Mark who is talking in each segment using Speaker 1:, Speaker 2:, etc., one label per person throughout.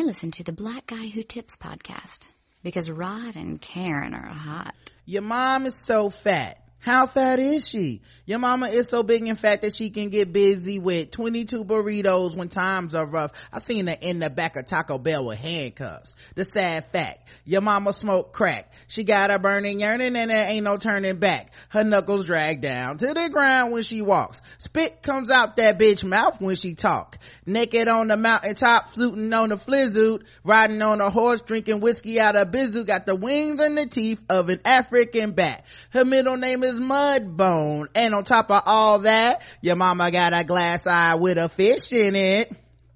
Speaker 1: I listen to the Black Guy Who Tips podcast because Rod and Karen are hot.
Speaker 2: Your mom is so fat. How fat is she? Your mama is so big and fat that she can get busy with 22 burritos when times are rough. I seen her in the back of Taco Bell with handcuffs. The sad fact, your mama smoked crack. She got a burning yearning and there ain't no turning back. Her knuckles drag down to the ground when she walks. Spit comes out that bitch mouth when she talk. Naked on the mountaintop, fluting on the flizzard, riding on a horse, drinking whiskey out of bizzle, got the wings and the teeth of an African bat. Her middle name is Mudbone, and on top of all that, your mama got a glass eye with a fish in it.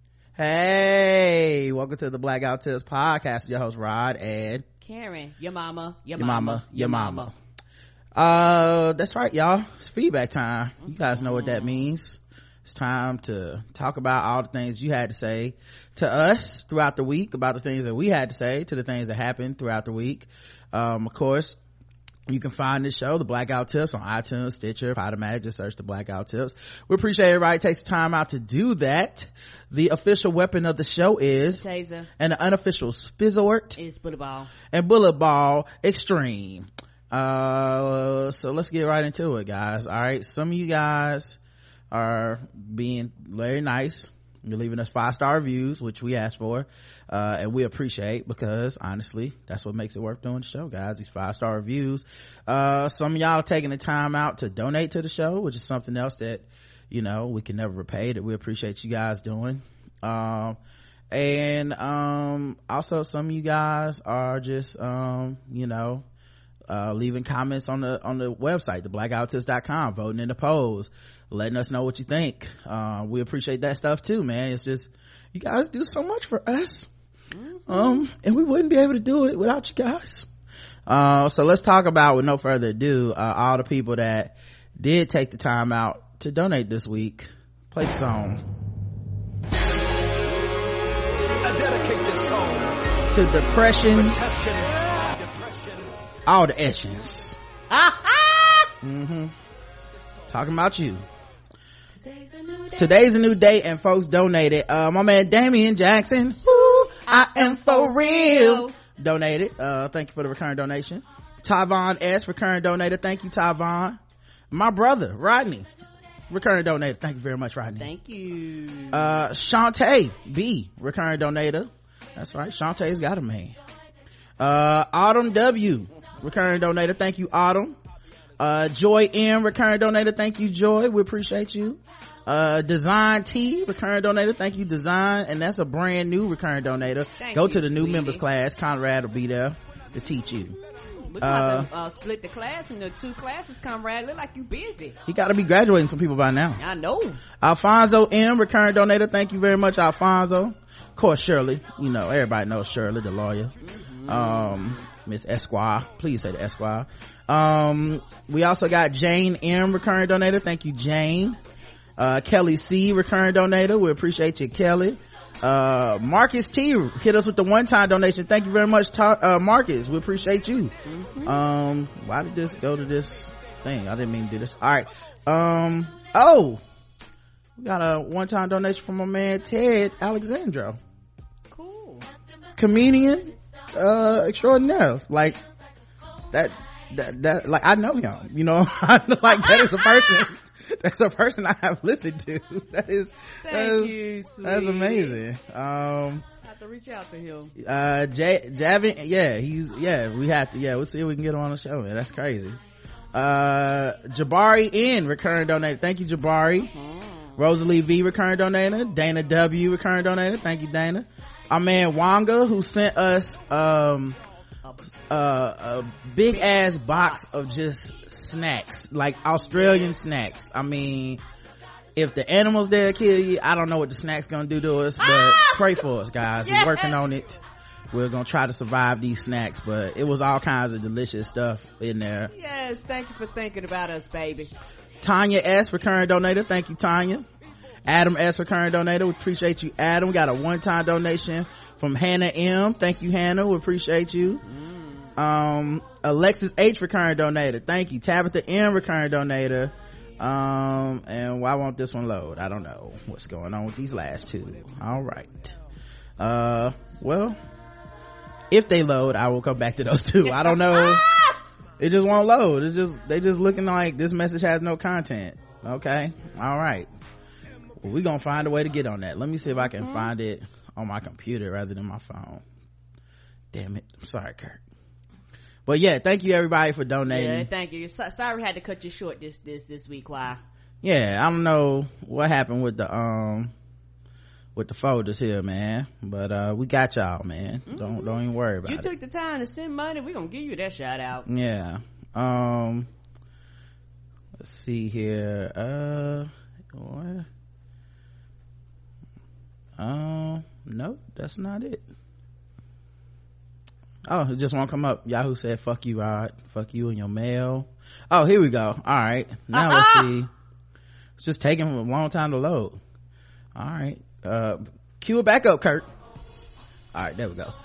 Speaker 2: Hey, welcome to the Blackout Tips podcast. Your host Rod and
Speaker 3: Karen. Your mama.
Speaker 2: That's right, y'all. It's feedback time. You guys know what that means. It's time to talk about all the things you had to say to us throughout the week, about the things that we had to say, to the things that happened throughout the week. Of course, you can find this show, The Blackout Tips, on iTunes, Stitcher, Podomatic. Just search The Blackout Tips. We appreciate everybody takes time out to do that. The official weapon of the show is
Speaker 3: Taser,
Speaker 2: and the unofficial Spizzort
Speaker 3: is Bullet Ball
Speaker 2: and Bullet Ball Extreme. So let's get right into it, guys. All right, some of you guys are being very nice. You're leaving us 5-star reviews, which we asked for, and we appreciate, because honestly, that's what makes it worth doing the show, guys. These 5-star reviews. Some of y'all are taking the time out to donate to the show, which is something else that, you know, we can never repay, that we appreciate you guys doing. And also some of you guys are just, leaving comments on the website, theblackouttips.com, voting in the polls, letting us know what you think. We appreciate that stuff too, man. It's just, you guys do so much for us. And we wouldn't be able to do it without you guys. So let's talk about, with no further ado, all the people that did take the time out to donate this week. Play the song.
Speaker 4: I dedicate this song
Speaker 2: to depression. All the essence. Talking about you. Today's a new day, and folks donated. My man Damian Jackson, I am for real, donated. Thank you for the recurring donation. Tyvon S, recurring donator. Thank you, Tyvon. My brother Rodney, recurring donator. Thank you very much, Rodney.
Speaker 3: Thank you.
Speaker 2: Shantae B, recurring donator. That's right, Shantae's got a man. Autumn W, recurring donator. Thank you, Autumn. Joy M, recurring donator. Thank you, Joy. We appreciate you. Design T, recurring donator. Thank you, Design. And that's a brand new recurring donator. Go to the new members class. Conrad will be there to teach you.
Speaker 3: Look like split the class into 2 classes, Conrad. Look like you busy.
Speaker 2: He got to be graduating some people by now.
Speaker 3: I know.
Speaker 2: Alfonso M, recurring donator. Thank you very much, Alfonso. Of course, Shirley. You know, everybody knows Shirley, the lawyer. Miss Esquire. Please say the Esquire. We also got Jane M, recurring donator. Thank you, Jane. Kelly C, recurring donator. We appreciate you, Kelly. Marcus T hit us with the one-time donation. Thank you very much, Marcus. We appreciate you. Why did this go to this thing? I didn't mean to do this. All right. We got a one-time donation from my man Ted Alexandro.
Speaker 3: Cool.
Speaker 2: Comedian extraordinaire. Like that like I know him, you know. Like that is a person, that's a person I have listened to. That's amazing.
Speaker 3: I have to reach out to him.
Speaker 2: Javin, we'll see if we can get him on the show, man. That's crazy. Jabari N, recurring donator. Thank you, Jabari. Rosalie V, recurring donator. Dana W, recurring donator. Thank you, Dana. Our man Wanga, who sent us a big ass box of just snacks, like Australian snacks. I mean, if the animals there kill you, I don't know what the snacks gonna do to us, but pray for us, guys. We're working on it. We're gonna try to survive these snacks, but it was all kinds of delicious stuff in there.
Speaker 3: Yes, thank you for thinking about us, baby.
Speaker 2: Tanya S, recurring donator. Thank you, Tanya. Adam S, recurring donator. We appreciate you, Adam. We got a one-time donation from Hannah M. Thank you, Hannah. We appreciate you. Alexis H, recurring donator. Thank you. Tabitha M, recurring donator. And why won't this one load? I don't know what's going on with these last two. All right. Well, if they load, I will come back to those two. I don't know. It just won't load. They just looking like this message has no content. Okay. All right. Well, we're gonna find a way to get on that. Let me see if I can find it on my computer rather than my phone. Damn it. I'm sorry, Kurt. But yeah, thank you everybody for donating.
Speaker 3: Yeah, thank you. Sorry we had to cut you short this week. Why?
Speaker 2: Yeah, I don't know what happened with the folders here, man. But we got y'all, man. Don't even worry about it.
Speaker 3: You took the time to send money. We're gonna give you that shout out.
Speaker 2: Yeah. Let's see here. What? Nope, that's not it. Oh, it just won't come up. Yahoo said, fuck you, Rod. Fuck you and your mail. Oh, here we go. All right. Now let's see. It's just taking a long time to load. All right. Cue it back up, Kurt. All right, there we go.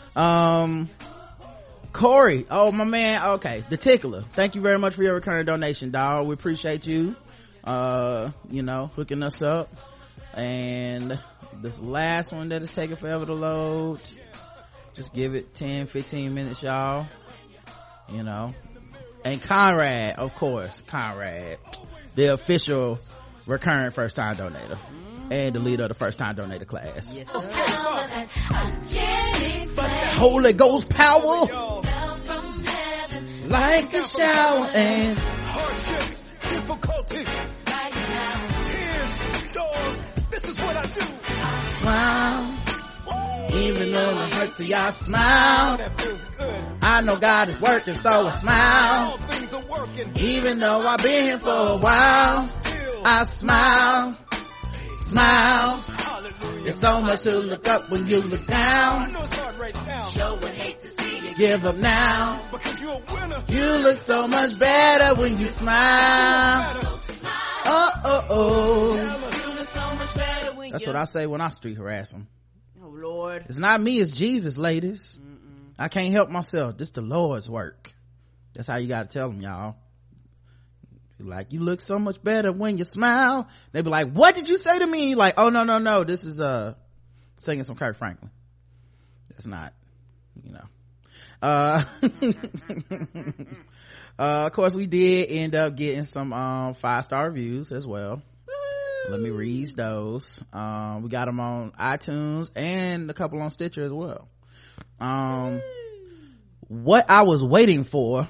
Speaker 2: Corey. Oh, my man. Okay. The Tickler. Thank you very much for your recurring donation, dog. We appreciate you, hooking us up. And this last one that is taking forever to load, just give it 10-15 minutes, y'all. And Conrad, of course, the official recurring first time donator and the leader of the first time donator class.
Speaker 3: Yes,
Speaker 2: Holy Ghost power like a shower and
Speaker 4: hardships, difficulties, tears, storms. This is what I do.
Speaker 2: smile. Even though it hurts, y'all smile.
Speaker 4: That feels good.
Speaker 2: I know God is working, so I smile.
Speaker 4: All things are working.
Speaker 2: Even though I've been here for a while, I smile.
Speaker 4: Hallelujah.
Speaker 2: There's so much to look up when you look
Speaker 4: I
Speaker 2: down.
Speaker 4: know it's hard right now.
Speaker 1: Sure would hate to see you.
Speaker 2: Give up now.
Speaker 4: Because you're a winner.
Speaker 2: You look so much better when you smile. Oh.
Speaker 3: You look so much better when
Speaker 2: That's
Speaker 3: you...
Speaker 2: what I say when I street harass them.
Speaker 3: Oh, Lord.
Speaker 2: It's not me, it's Jesus, ladies. I can't help myself. This the Lord's work. That's how you gotta tell them, y'all. Like, you look so much better when you smile. They be like, what did you say to me? Like, oh, no. This is, singing some Kirk Franklin. That's not, of course we did end up getting some, 5-star reviews as well. Let me read those. We got them on iTunes and a couple on Stitcher as well. What was I waiting for?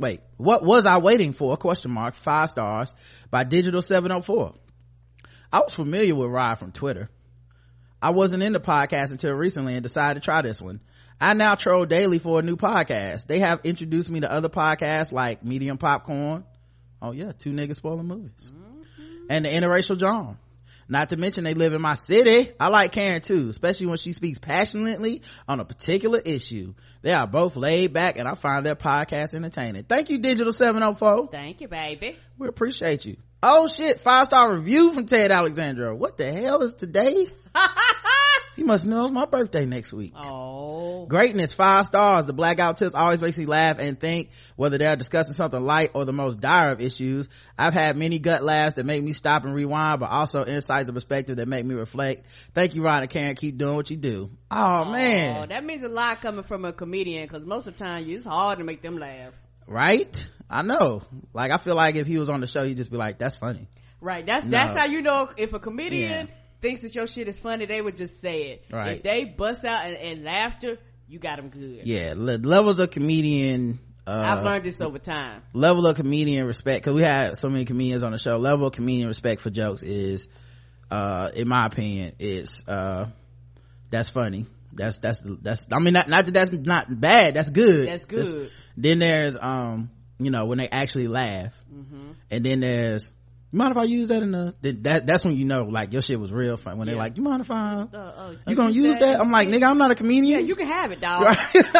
Speaker 2: 5 stars by Digital 704. I was familiar with Rod from Twitter. I wasn't into podcasts until recently and decided to try this one. I now troll daily for a new podcast. They have introduced me to other podcasts like Medium Popcorn. Oh yeah, 2 niggas spoiling movies. And the Interracial John. Not to mention they live in my city. I like Karen too, especially when she speaks passionately on a particular issue. They are both laid back and I find their podcast entertaining. Thank you, Digital 704.
Speaker 3: Thank you, baby.
Speaker 2: We appreciate you. Oh shit, 5-star review from Ted Alexandra. What the hell is today? You must know it's my birthday next week.
Speaker 3: Oh.
Speaker 2: Greatness, 5 stars. The blackout tips always makes me laugh and think, whether they're discussing something light or the most dire of issues. I've had many gut laughs that make me stop and rewind, but also insights and perspective that make me reflect. Thank you, Ron and Karen. Keep doing what you do. Oh man.
Speaker 3: That means a lot coming from a comedian, because most of the time it's hard to make them laugh.
Speaker 2: Right? I know. Like, I feel like if he was on the show, he'd just be like, that's funny.
Speaker 3: Right. That's how you know if a comedian thinks that your shit is funny, they would just say it.
Speaker 2: Right.
Speaker 3: If they bust out and laughter, you got them good.
Speaker 2: Yeah. Levels of comedian,
Speaker 3: I've learned this over time.
Speaker 2: Level of comedian respect, because we had so many comedians on the show. Level of comedian respect for jokes is, in my opinion, is, that's funny. That's I mean, not that that's not bad, that's good.
Speaker 3: That's good.
Speaker 2: Then there's when they actually laugh. And then there's, you mind if I use that in that's when you know, like, your shit was real fun. When they're like, you mind if I you gonna use that? I'm like, nigga, I'm not a comedian.
Speaker 3: Yeah, you can have it, dog.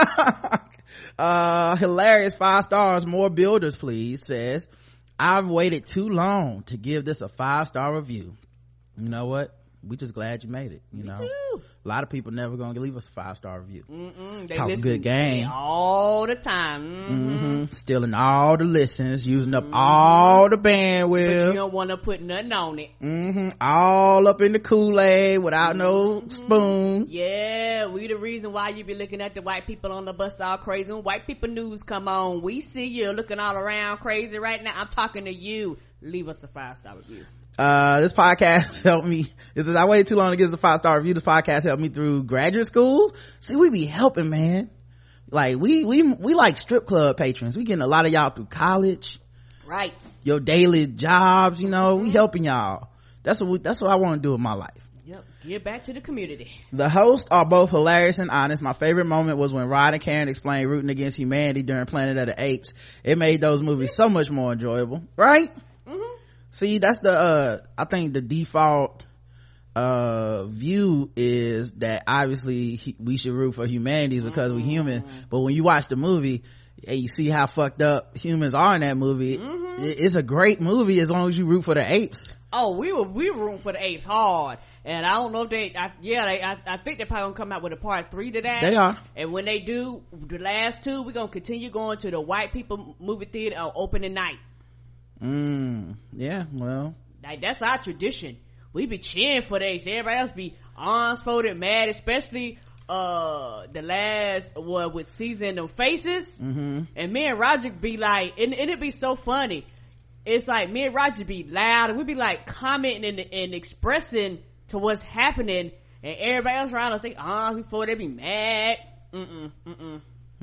Speaker 2: Hilarious, 5 stars. More builders, please. Says, I've waited too long to give this a 5-star review. You know what? We just glad you made it. You know, a lot of people never gonna leave us a 5-star review.
Speaker 3: They
Speaker 2: Talk
Speaker 3: listen
Speaker 2: good game
Speaker 3: all the time.
Speaker 2: Stealing all the listens, using up all the bandwidth,
Speaker 3: But you don't want to put nothing on it.
Speaker 2: all up in the Kool-Aid without no spoon.
Speaker 3: Yeah, we the reason why you be looking at the white people on the bus all crazy. When white people news come on, we see you looking all around crazy right now. I'm talking to you. Leave us a 5-star review.
Speaker 2: This podcast helped me. I waited too long to get a 5-star review. This podcast helped me through graduate school. See, we be helping, man. Like we like strip club patrons. We getting a lot of y'all through college,
Speaker 3: right?
Speaker 2: Your daily jobs, we helping y'all. That's what I want to do in my life.
Speaker 3: Yep, give back to the community.
Speaker 2: The hosts are both hilarious and honest. My favorite moment was when Rod and Karen explained Rooting Against Humanity during Planet of the Apes. It made those movies so much more enjoyable, right? See, that's I think the default view is that obviously we should root for humanities because we're human, but when you watch the movie and you see how fucked up humans are in that movie, it's a great movie as long as you root for the apes.
Speaker 3: Oh, we were rooting for the apes hard, and I don't know if I think they're probably gonna come out with a part 3 to that.
Speaker 2: They are,
Speaker 3: and when they do, the last 2, we're gonna continue going to the white people movie theater on opening night.
Speaker 2: Yeah, well,
Speaker 3: like that's our tradition. We be cheering for the apes. Everybody else be arms-folded mad, especially the last one with Caesar and them faces. And me and Roger be like, and it'd be so funny. It's like me and Roger be loud and we be like commenting and expressing to what's happening, and everybody else around us think before they be mad. And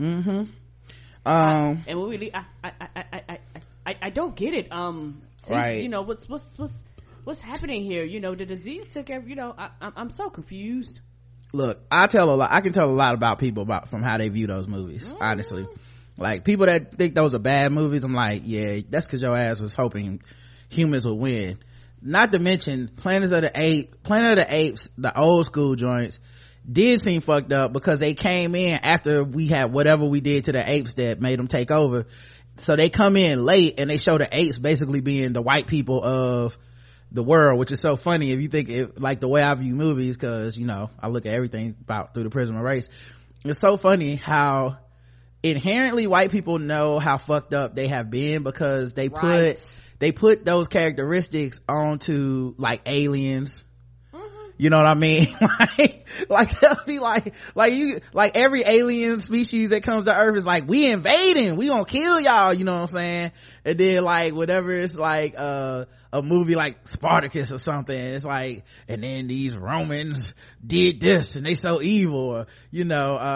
Speaker 3: when we leave, I don't get it. Since,
Speaker 2: right.
Speaker 3: What's happening here? The disease took every, I'm so confused.
Speaker 2: Look, I can tell a lot about people from how they view those movies, honestly. Like, people that think those are bad movies, I'm like, yeah, that's cause your ass was hoping humans would win. Not to mention, Planet of the Apes, the old school joints, did seem fucked up because they came in after we had whatever we did to the apes that made them take over. So they come in late and they show the apes basically being the white people of the world, which is so funny if you think like the way I view movies, cause I look at everything through the prism of race. It's so funny how inherently white people know how fucked up they have been because they put those characteristics onto like aliens. You know what I mean? like they'll be like every alien species that comes to Earth is like, we invading, we gonna kill y'all, you know what I'm saying? And then like whatever, it's like a movie like Spartacus or something, it's like, and then these Romans did this and they so evil, or and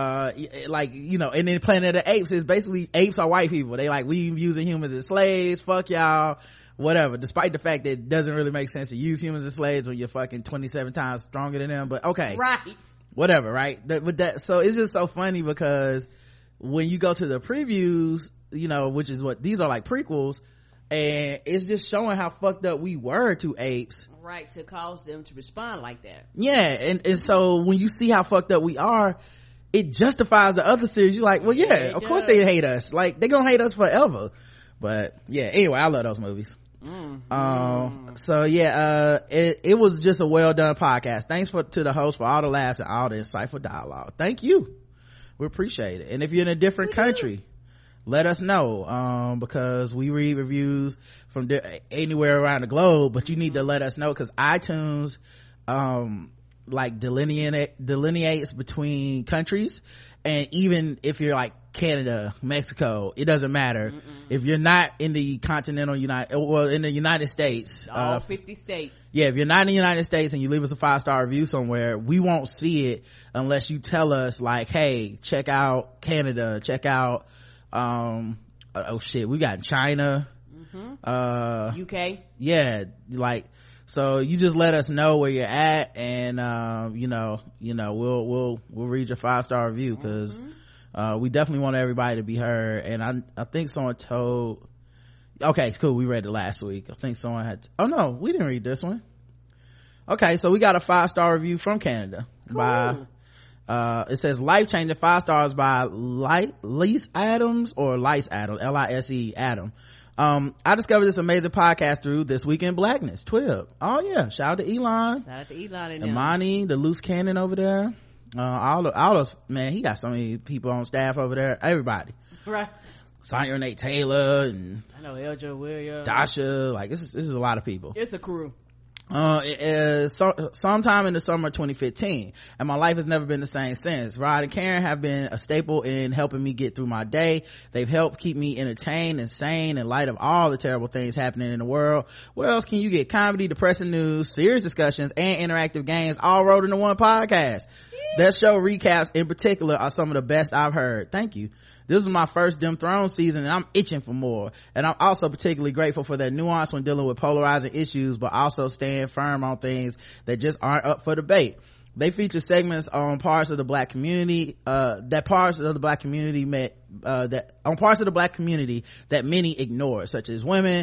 Speaker 2: then Planet of the Apes is basically apes are white people. They like, we using humans as slaves, fuck y'all, whatever, despite the fact that it doesn't really make sense to use humans as slaves when you're fucking 27 times stronger than them, but okay,
Speaker 3: right,
Speaker 2: whatever, right? So it's just so funny because when you go to the previews, which is what these are, like prequels, and it's just showing how fucked up we were to apes,
Speaker 3: right, to cause them to respond like that.
Speaker 2: Yeah, and so when you see how fucked up we are, it justifies the other series. You're like, well, yeah, of course they hate us, like they're gonna hate us forever. But yeah, anyway, I love those movies. So yeah, it was just a well done podcast. Thanks to the host for all the laughs and all the insightful dialogue. Thank you, we appreciate it. And if you're in a different country, let us know, because we read reviews from anywhere around the globe, but you need to let us know because iTunes like delineates between countries, and even if you're like Canada, Mexico, it doesn't matter. If you're not in the in the United States,
Speaker 3: all 50 states,
Speaker 2: if you're not in the United States and you leave us a 5-star review somewhere, we won't see it unless you tell us like, hey, check out Canada, check out oh shit, we got China, UK, yeah, like, so you just let us know where you're at, and we'll read your 5-star review, because we definitely want everybody to be heard. And I think someone told, okay, cool, we read it last week. I think someone had oh no, we didn't read this one. Okay, so we got a 5-star review from Canada. Cool. By it says life-changing 5 stars by Lice Adams, or Lice Adams, Lise Adam. I discovered this amazing podcast through This Week in Blackness, TWIB. Oh yeah, shout out to Elon.
Speaker 3: Shout out to Elon and
Speaker 2: Imani, the loose cannon over there. All those, man, he got so many people on staff over there. Everybody.
Speaker 3: Right.
Speaker 2: Sonya Renee Taylor and
Speaker 3: I know LJ Williams.
Speaker 2: Dasha. Like this is a lot of people.
Speaker 3: It's a crew.
Speaker 2: Sometime in the summer of 2015, and my life has never been the same since. Rod and Karen have been a staple in helping me get through my day. They've helped keep me entertained and sane in light of all the terrible things happening in the world. Where else can you get comedy, depressing news, serious discussions, and interactive games all rolled into one podcast? That show recaps in particular are some of the best I've heard. Thank you. This is my first Dim Throne season and I'm itching for more. And I'm also particularly grateful for their nuance when dealing with polarizing issues, but also staying firm on things that just aren't up for debate. They feature segments on parts of the black community, that many ignore, such as women,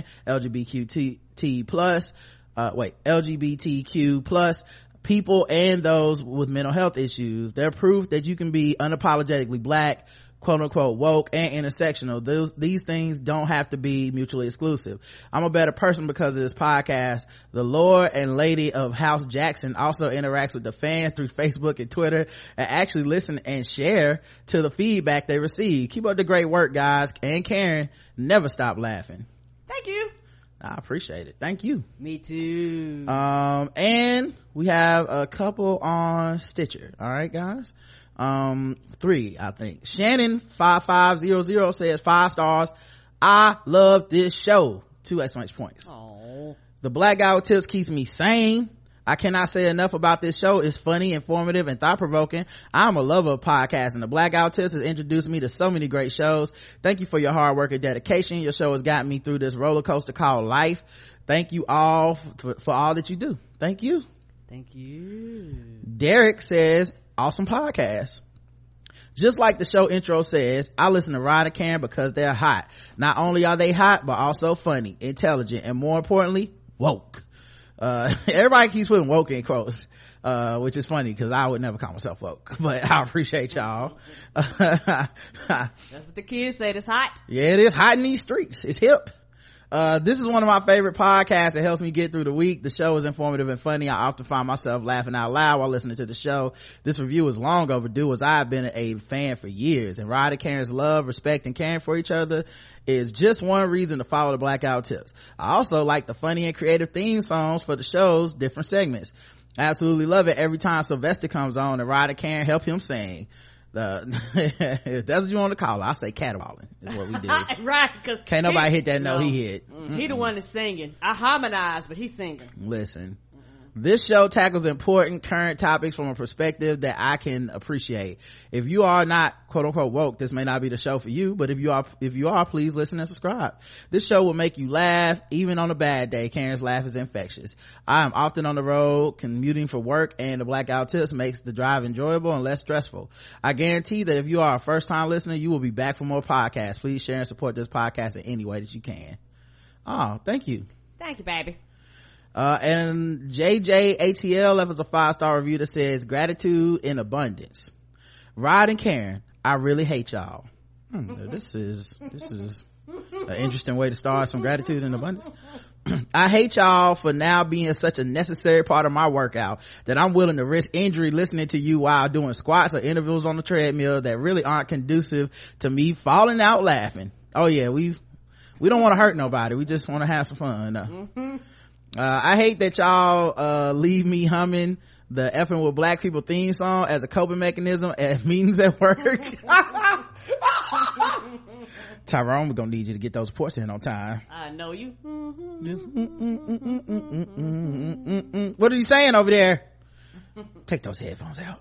Speaker 2: LGBTQ plus, people, and those with mental health issues. They're proof that you can be unapologetically black, quote unquote woke, and intersectional. These things don't have to be mutually exclusive. I'm a better person because of this podcast. The Lord and Lady of House Jackson also interacts with the fans through Facebook and Twitter and actually listen and share to the feedback they receive. Keep up the great work, guys. And Karen, never stop laughing.
Speaker 3: Thank you.
Speaker 2: I appreciate it. Thank you.
Speaker 3: Me too.
Speaker 2: And we have a couple on Stitcher. All right, guys. 3, I think. Shannon 5500 says 5 stars. I love this show. 2 exclamation points.
Speaker 3: Aww.
Speaker 2: The Black Guy with Tips keeps me sane. I cannot say enough about this show. It's funny, informative, and thought-provoking. I'm a lover of podcasts, and the Black Guy with Tips has introduced me to so many great shows. Thank you for your hard work and dedication. Your show has gotten me through this roller coaster called life. Thank you all for all that you do. Thank you.
Speaker 3: Thank you.
Speaker 2: Derek says, awesome podcast. Just like the show intro says, I listen to Rod and Karen because they're hot. Not only are they hot, but also funny, intelligent, and more importantly, woke. Everybody keeps putting woke in quotes, which is funny because I would never call myself woke, but I appreciate y'all.
Speaker 3: That's what the kids say. It's hot.
Speaker 2: Yeah, it is hot in these streets. It's hip. This is one of my favorite podcasts. It helps me get through the week. The show is informative and funny. I often find myself laughing out loud while listening to the show. This review is long overdue as I've been a fan for years, and Rod and Karen's love, respect, and caring for each other is just one reason to follow the Blackout Tips. I also like the funny and creative theme songs for the show's different segments. I absolutely love it every time Sylvester comes on and Rod and Karen help him sing. If that's what you want to call it, I'll say caterwauling is what we did.
Speaker 3: Right, cause
Speaker 2: can't nobody hit that note he hit.
Speaker 3: He the one that's singing. I harmonize, but he's singing.
Speaker 2: Listen, this show tackles important current topics from a perspective that I can appreciate. If you are not quote unquote woke, this may not be the show for you, but if you are, please listen and subscribe. This show will make you laugh even on a bad day. Karen's laugh is infectious. I am often on the road commuting for work, and the Blackout Tips makes the drive enjoyable and less stressful. I guarantee that if you are a first time listener, you will be back for more podcasts. Please share and support this podcast in any way that you can. Oh, thank you.
Speaker 3: Thank you, baby.
Speaker 2: And JJATL left us a 5-star review that says gratitude in abundance. Rod and Karen, I really hate y'all. This is an interesting way to start some gratitude in abundance. I hate y'all for now being such a necessary part of my workout that I'm willing to risk injury listening to you while doing squats or intervals on the treadmill that really aren't conducive to me falling out laughing. Oh yeah, we don't want to hurt nobody. We just want to have some fun. I hate that y'all leave me humming the effing with black people theme song as a coping mechanism at meetings at work. Tyrone, we're gonna need you to get those reports in on time.
Speaker 3: I know you.
Speaker 2: What are you saying over there? Take those headphones out.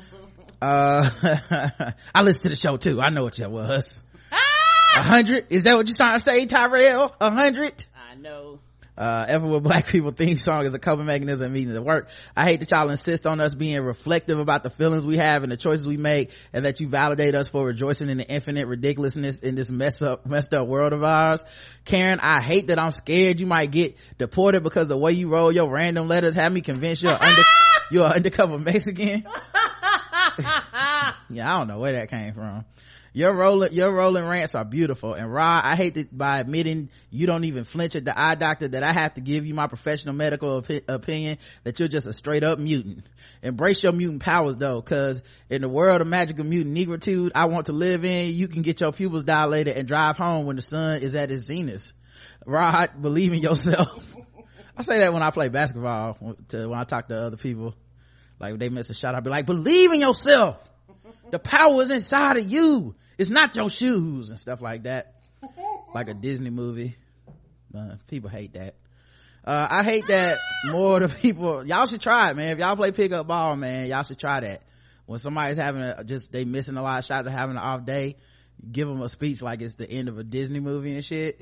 Speaker 2: I listened to the show too. I know what that was. 100? Is that what you're trying to say, Tyrell? 100?
Speaker 3: I know.
Speaker 2: Ever with black people theme song is a coping mechanism meetings at work. I hate that y'all insist on us being reflective about the feelings we have and the choices we make, and that you validate us for rejoicing in the infinite ridiculousness in this messed up world of ours. Karen, I hate that I'm scared you might get deported because the way you roll your random letters have me convinced you're an undercover Mexican. Yeah, I don't know where that came from. Your rolling rants are beautiful. And Rod, I hate that by admitting you don't even flinch at the eye doctor that I have to give you my professional medical opinion that you're just a straight up mutant. Embrace your mutant powers though, cause in the world of magical mutant negritude I want to live in, you can get your pupils dilated and drive home when the sun is at its zenith. Rod, believe in yourself. I say that when I play basketball, when I talk to other people. Like if they miss a shot, I'll be like, believe in yourself. The power is inside of you. It's not your shoes and stuff like that. Like a Disney movie. People hate that. I hate that more the people, y'all should try it, man. If y'all play pickup ball, man, y'all should try that. When somebody's having they missing a lot of shots or having an off day, give them a speech like it's the end of a Disney movie and shit.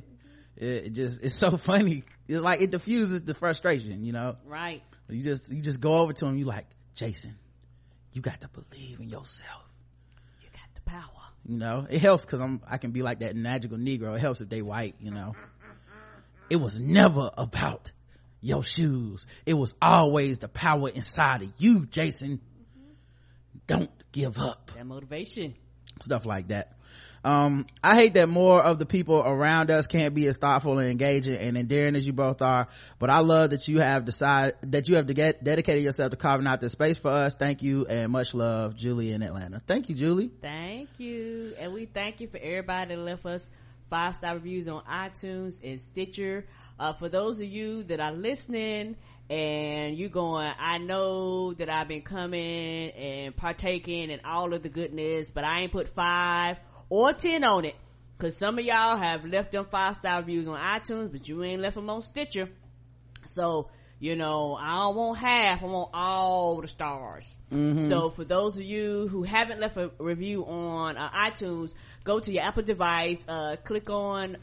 Speaker 2: It's so funny. It's like it diffuses the frustration, you know?
Speaker 3: Right.
Speaker 2: You just go over to him, you like, Jason, you got to believe in yourself.
Speaker 3: You got the power.
Speaker 2: You know, it helps because I can be like that magical Negro. It helps if they white, you know. It was never about your shoes. It was always the power inside of you, Jason. Don't give up.
Speaker 3: That motivation.
Speaker 2: Stuff like that. I hate that more of the people around us can't be as thoughtful and engaging and endearing as you both are, but I love that you have dedicated yourself to carving out this space for us. Thank you and much love, Julie in Atlanta. Thank you, Julie.
Speaker 3: Thank you. And we thank you for everybody that left us 5-star reviews on iTunes and Stitcher. For those of you that are listening and you going, I know that I've been coming and partaking in all of the goodness, but I ain't put 5 or 10 on it, because some of y'all have left them 5-star reviews on iTunes, but you ain't left them on Stitcher. So, you know, I don't want half, I want all the stars. So for those of you who haven't left a review on iTunes, go to your Apple device, click on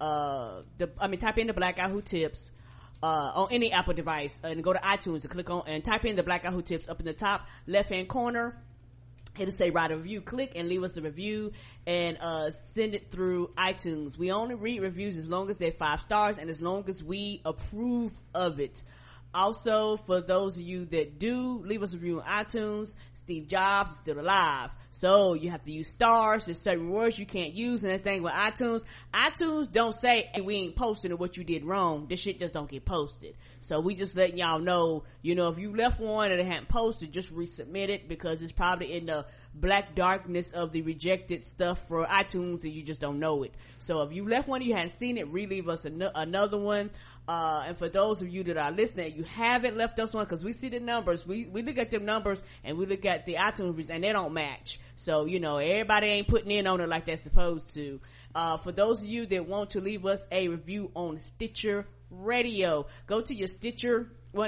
Speaker 3: type in the Black Guy Who Tips on any Apple device, and go to iTunes and click on and type in the Black Guy Who Tips. Up in the top left hand corner, it'll say write a review. Click and leave us a review and send it through iTunes. We only read reviews as long as they're 5 stars and as long as we approve of it. Also, for those of you that do leave us a review on iTunes, Steve Jobs is still alive, so you have to use stars. There's certain words you can't use, and the thing with iTunes don't say, hey, we ain't posting what you did wrong. This shit just don't get posted. So we just letting y'all know, you know, if you left one and it hadn't posted, just resubmit it, because it's probably in the black darkness of the rejected stuff for iTunes and you just don't know it. So if you left one, you hadn't seen it, relieve us another one. And for those of you that are listening, you haven't left us one, because we see the numbers, we look at them numbers and we look at the iTunes reviews and they don't match. So, you know, everybody ain't putting in on it like they're supposed to. For those of you that want to leave us a review on Stitcher Radio, go to your Stitcher.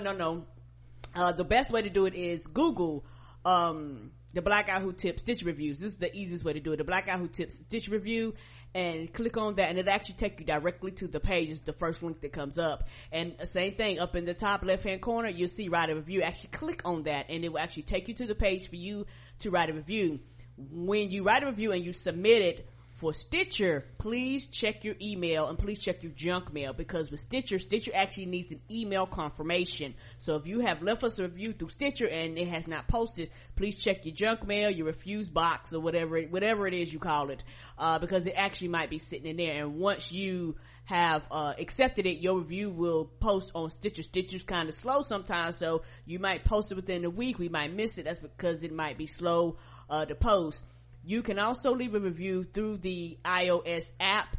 Speaker 3: The best way to do it is Google the Black Guy Who Tips Stitch Reviews. This is the easiest way to do it. The Black Guy Who Tips Stitch Review, and click on that and it'll actually take you directly to the page. It's the first link that comes up. And same thing, up in the top left hand corner you'll see write a review. Actually click on that and it will actually take you to the page for you to write a review. When you write a review and you submit it for Stitcher, please check your email and please check your junk mail, because with Stitcher actually needs an email confirmation. So if you have left us a review through Stitcher and it has not posted, please check your junk mail, your refuse box, or whatever it is you call it, because it actually might be sitting in there. And once you have accepted it, your review will post on Stitcher. Stitcher's kind of slow sometimes, so you might post it within a week. We might miss it. That's because it might be slow to post. You can also leave a review through the iOS app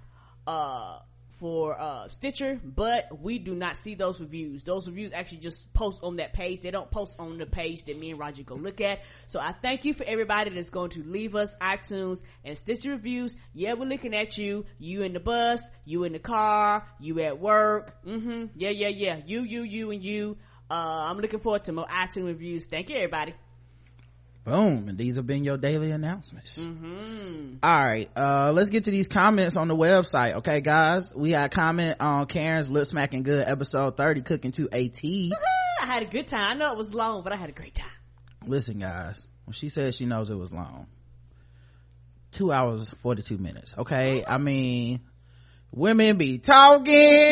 Speaker 3: for Stitcher, but we do not see those reviews. Those reviews actually just post on that page. They don't post on the page that me and Roger go look at. So I thank you for everybody that's going to leave us iTunes and Stitcher reviews. Yeah, we're looking at you. You in the bus, you in the car, you at work. Yeah. You and you. I'm looking forward to more iTunes reviews. Thank you, everybody.
Speaker 2: Boom. And these have been your daily announcements. All right, let's get to these comments on the website. Okay, guys, we got a comment on Karen's Lip Smacking Good episode 30, Cooking to AT.
Speaker 3: I had a good time. I know it was long, but I had a great time.
Speaker 2: Listen, guys, when she says she knows it was long, 2 hours 42 minutes. Okay, I mean, women be talking.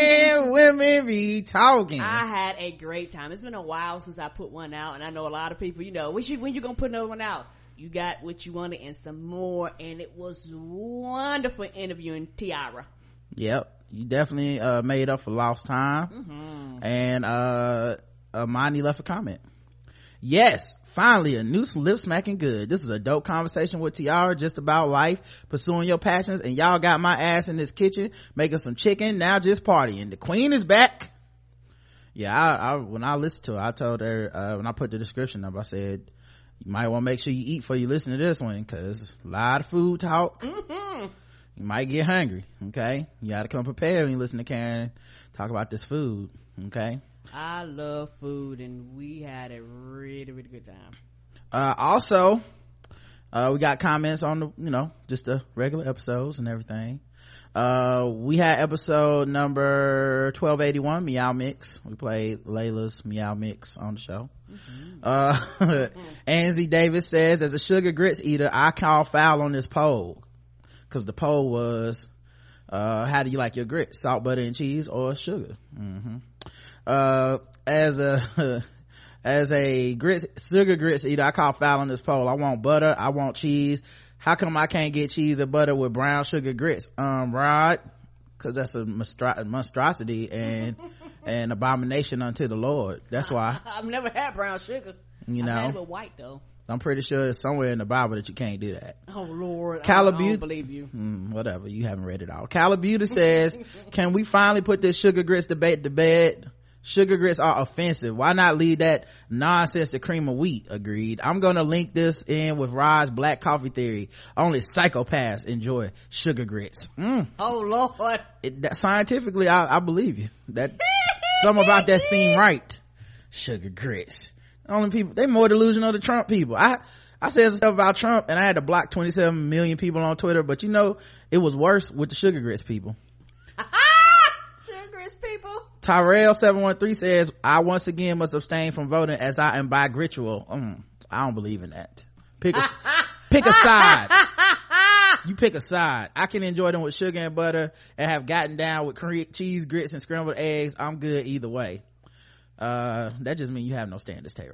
Speaker 3: I had a great time. It's been a while since I put one out, and I know a lot of people, you know, when you gonna put another one out? You got what you wanted and some more, and it was wonderful interviewing Tiara.
Speaker 2: Yep, you definitely made up for lost time. And Monty left a comment. Yes, finally a new lip smacking good. This is a dope conversation with Tiara just about life, pursuing your passions, and y'all got my ass in this kitchen making some chicken, now just partying. The queen is back. Yeah, I when I listened to her, I told her when I put the description up, I said you might want to make sure you eat before you listen to this one, because a lot of food talk. You might get hungry. Okay, you gotta come prepared when you listen to Karen talk about this food. Okay,
Speaker 3: I love food, and we had a really, really good time.
Speaker 2: Also, we got comments on the just the regular episodes and everything. We had episode number 1281, Meow Mix. We played Layla's Meow Mix on the show. Anzie Davis says, as a sugar grits eater, I call foul on this poll, because the poll was how do you like your grits, salt, butter, and cheese, or sugar? As a sugar grits eater, I call foul on this poll. I want butter, I want cheese. How come I can't get cheese or butter with brown sugar grits? Rod, because that's a monstrosity and an abomination unto the Lord. That's why.
Speaker 3: I've never had brown sugar. I've had it with white though.
Speaker 2: I'm pretty sure it's somewhere in the Bible that you can't do that.
Speaker 3: Oh Lord, I don't believe you.
Speaker 2: Whatever, you haven't read it all. Calabuta says, can we finally put this sugar grits debate to bed? Sugar grits are offensive. Why not leave that nonsense to cream of wheat? Agreed. I'm gonna link this in with Rod's black coffee theory. Only psychopaths enjoy sugar grits.
Speaker 3: Oh Lord.
Speaker 2: Scientifically, I believe you. That something about that seem right. Sugar grits. Only people, they more delusional than Trump people. I said stuff about Trump and I had to block 27 million people on Twitter, but it was worse with the sugar grits people.
Speaker 3: Sugar grits people.
Speaker 2: Tyrell 713 says, I once again must abstain from voting as I am bi-gritual. I don't believe in that. Pick a side. You pick a side. I can enjoy them with sugar and butter and have gotten down with cheese, grits, and scrambled eggs. I'm good either way. That just means you have no standards, Taro.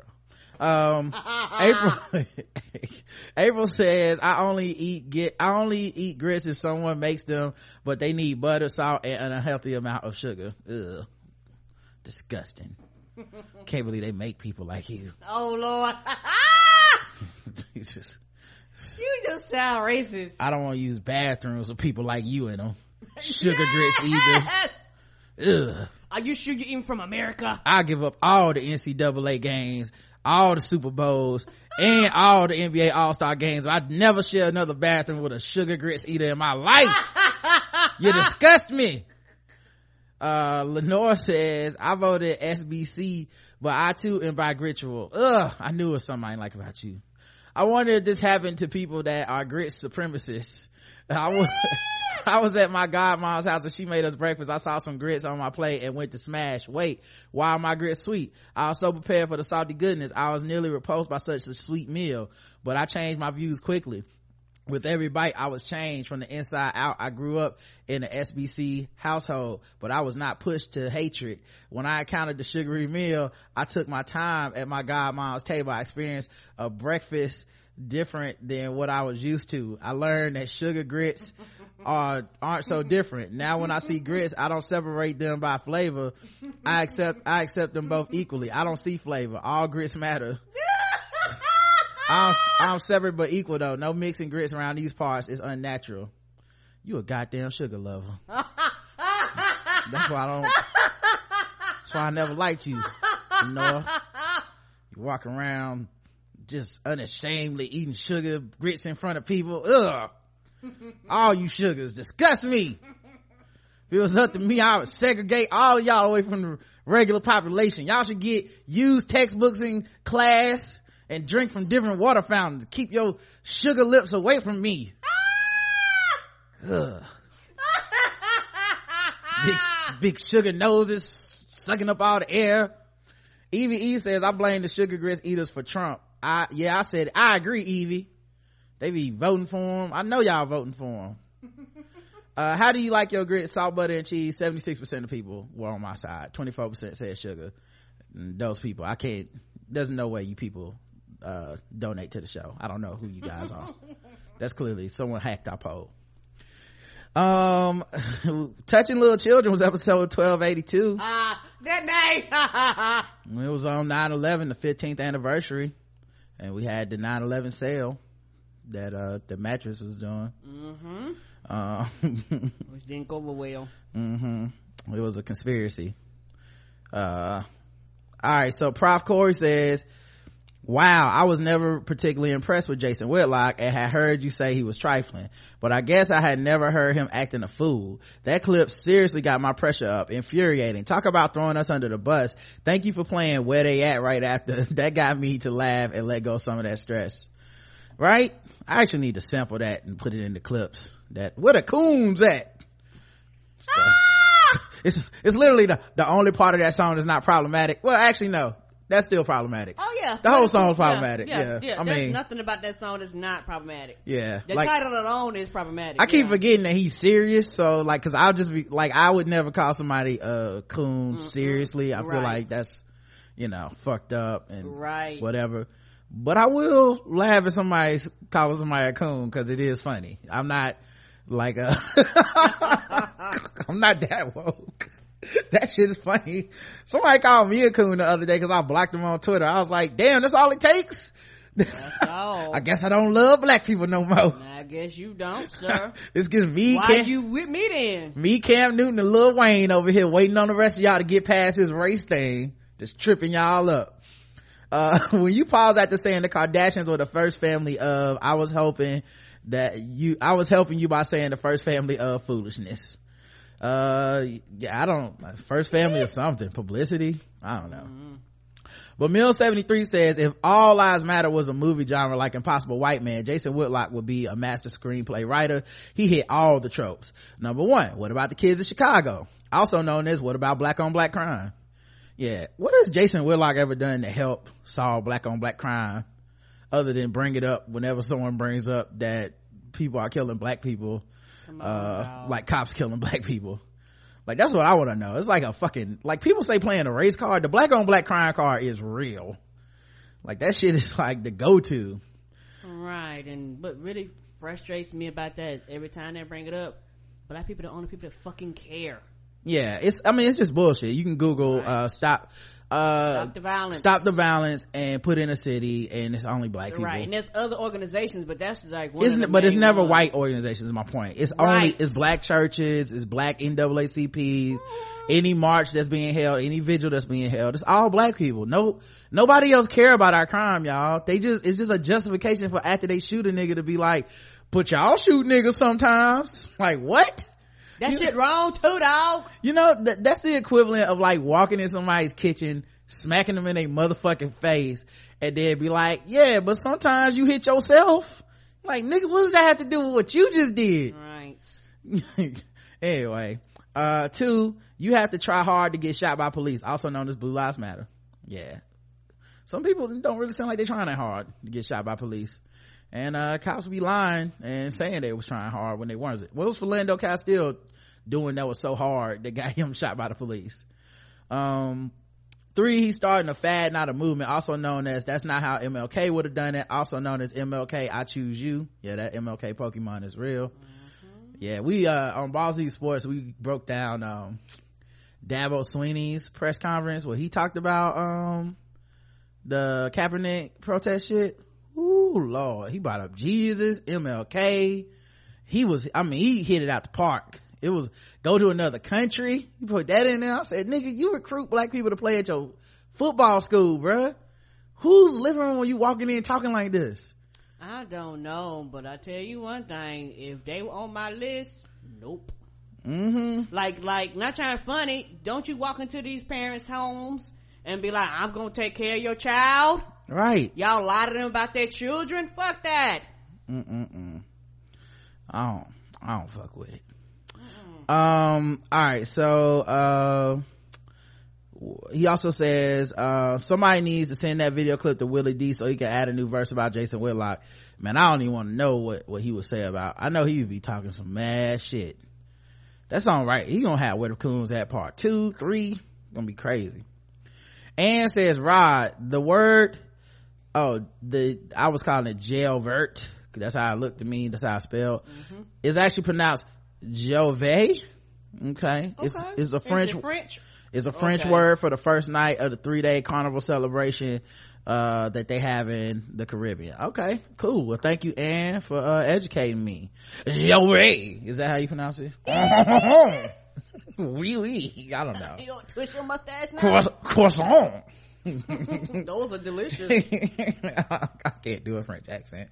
Speaker 2: April says, I only eat grits if someone makes them, but they need butter, salt, and an unhealthy amount of sugar. Ugh, disgusting. Can't believe they make people like you.
Speaker 3: Oh Lord. You just sound racist.
Speaker 2: I don't want to use bathrooms with people like you in them. Sugar grits eaters. Ugh.
Speaker 3: Are you sure you're eating from America?
Speaker 2: I give up all the NCAA games, all the Super Bowls, and all the NBA All-Star games. I'd never share another bathroom with a sugar grits eater in my life. You disgust me. Lenore says, I voted SBC, but I too am bi-gritual. Ugh, I knew it was something I didn't like about you. I wonder if this happened to people that are grits supremacists. I was at my godmom's house and she made us breakfast. I saw some grits on my plate and went to smash. Wait, why are my grits sweet? I was so prepared for the salty goodness. I was nearly repulsed by such a sweet meal, but I changed my views quickly. With every bite, I was changed from the inside out. I grew up in an SBC household, but I was not pushed to hatred. When I encountered the sugary meal, I took my time at my godmom's table. I experienced a breakfast different than what I was used to. I learned that sugar grits aren't so different. Now when I see grits, I don't separate them by flavor. I accept them both equally. I don't see flavor. All grits matter. I'm separate but equal though. No mixing grits around these parts is unnatural. You a goddamn sugar lover. That's why I never liked you. You know, you walk around just unashamedly eating sugar grits in front of people. Ugh. All you sugars disgust me. If it was up to me, I would segregate all of y'all away from the regular population. Y'all should get used textbooks in class and drink from different water fountains. Keep your sugar lips away from me. Ugh. Big sugar noses sucking up all the air. Evie E says, I blame the sugar grits eaters for Trump. I said, I agree, Evie. They be voting for him. I know y'all voting for him. How do you like your grits? Salt, butter, and cheese. 76% of people were on my side. 24% said sugar. And those people, there's no way you people donate to the show. I don't know who you guys are. That's clearly someone hacked our poll. Touching Little Children was episode 1282.
Speaker 3: That name.
Speaker 2: It was on 9/11, the 15th anniversary, and we had the 9/11 sale that the mattress was doing.
Speaker 3: Which didn't go over well.
Speaker 2: It was a conspiracy. All right, so Prof Corey says, wow, I was never particularly impressed with Jason Whitlock and had heard you say he was trifling, but I guess I had never heard him acting a fool. That clip seriously got my pressure up. Infuriating. Talk about throwing us under the bus. Thank you for playing Where They At right after. That got me to laugh and let go some of that stress. Right? I actually need to sample that and put it in the clips. That where the coons at? So, it's literally the only part of that song that's not problematic. Well, actually no, that's still problematic.
Speaker 3: Oh yeah,
Speaker 2: the whole song's problematic. Yeah.
Speaker 3: I mean, nothing about that song is not problematic.
Speaker 2: Yeah,
Speaker 3: the title alone is problematic.
Speaker 2: I keep forgetting that he's serious, so like, cause I'll just be like, I would never call somebody a coon seriously. I feel like that's, fucked up and whatever. But I will laugh at somebody calling somebody a coon, cause it is funny. I'm not like I'm not that woke. That shit is funny. Somebody called me a coon the other day because I blocked him on Twitter. I was like, damn, that's all it takes?
Speaker 3: That's all.
Speaker 2: I guess I don't love black people no more.
Speaker 3: I guess you don't, sir.
Speaker 2: It's just me.
Speaker 3: Why you with me then?
Speaker 2: Me, Cam Newton, and Lil Wayne over here waiting on the rest of y'all to get past his race thing. Just tripping y'all up. When you pause after saying the Kardashians were the first family of, I was helping you by saying the first family of foolishness. First family or something, publicity, I don't know. But Mill73 says, if All Lives Matter was a movie genre like Impossible White Man, Jason Whitlock would be a master screenplay writer. He hit all the tropes. Number one, what about the kids of Chicago, also known as what about black on black crime? Yeah, what has Jason Whitlock ever done to help solve black on black crime other than bring it up whenever someone brings up that people are killing black people, like cops killing black people? Like, that's what I want to know. It's like a fucking, like, people say playing a race card. The black on black crime card is real. Like, that shit is like the go-to.
Speaker 3: Right. And what really frustrates me about that, every time they bring it up, black people are the only people that fucking care.
Speaker 2: Yeah, it's just bullshit. You can Google stop the violence and put in a city, and it's only black people.
Speaker 3: Right. And there's other organizations, but that's like
Speaker 2: but it's never white organizations, is my point. It's only black churches, it's black NAACPs, any march that's being held, any vigil that's being held, it's all black people. Nobody else care about our crime, y'all. It's just a justification for after they shoot a nigga to be like, but y'all shoot niggas sometimes. Like, what?
Speaker 3: That shit wrong too, dog.
Speaker 2: That's the equivalent of like walking in somebody's kitchen, smacking them in their motherfucking face, and then be like, yeah, but sometimes you hit yourself. Like, nigga, what does that have to do with what you just did?
Speaker 3: Right.
Speaker 2: Anyway, 2, you have to try hard to get shot by police, also known as Blue Lives Matter. Yeah. Some people don't really sound like they're trying that hard to get shot by police. And cops be lying and saying they was trying hard when they weren't. What was Philando Castile doing that was so hard that got him shot by the police? 3, he's starting a fad, not a movement, also known as that's not how MLK would have done it, also known as MLK I Choose You. Yeah, that MLK Pokemon is real. Yeah, we on Ballsy Sports, we broke down Dabo Sweeney's press conference where he talked about the Kaepernick protest shit. Ooh, Lord, he brought up Jesus, MLK. He hit it out the park. It was go to another country. You put that in there. I said, nigga, you recruit black people to play at your football school, bruh. Who's living room when you walking in talking like this?
Speaker 3: I don't know, but I tell you one thing, if they were on my list, nope. Like, not trying funny, don't you walk into these parents' homes and be like, I'm gonna take care of your child?
Speaker 2: Right.
Speaker 3: Y'all lie to them about their children? Fuck that.
Speaker 2: I don't fuck with it. All right, so he also says somebody needs to send that video clip to Willie D so he can add a new verse about Jason Whitlock. Man, I don't even want to know what he would say about. I know he would be talking some mad shit. That's all right. He gonna have Where the Coons at part 2, 3. Gonna be crazy. Ann says, Rod, the word I was calling it Gelvert. That's how it looked to me. That's how I spelled. It's actually pronounced Jove. Okay. It's a French. It's a French word for the first night of the 3-day carnival celebration that they have in the Caribbean. Okay, cool. Well, thank you, Anne, for educating me. Jove. Is that how you pronounce it? Oui. I don't know.
Speaker 3: You gonna twist your mustache now?
Speaker 2: Croissant.
Speaker 3: Those are delicious.
Speaker 2: I can't do a French accent.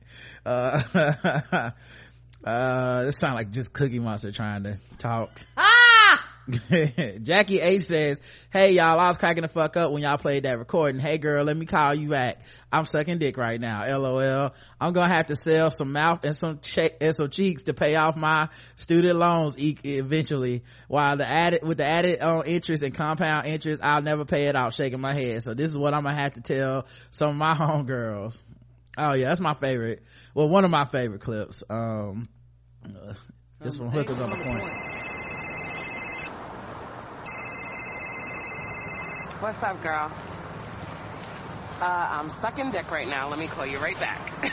Speaker 2: It sounds like just Cookie Monster trying to talk. Jackie H says, hey y'all, I was cracking the fuck up when y'all played that recording. Hey girl, let me call you back. I'm sucking dick right now. LOL. I'm gonna have to sell some mouth and some cheeks to pay off my student loans eventually. While the added interest and compound interest, I'll never pay it off. Shaking my head. So this is what I'm gonna have to tell some of my homegirls. Oh yeah, that's my favorite. Well, one of my favorite clips. This from Hookers on the Point.
Speaker 5: What's up, girl? I'm sucking dick right now. Let me call you right back.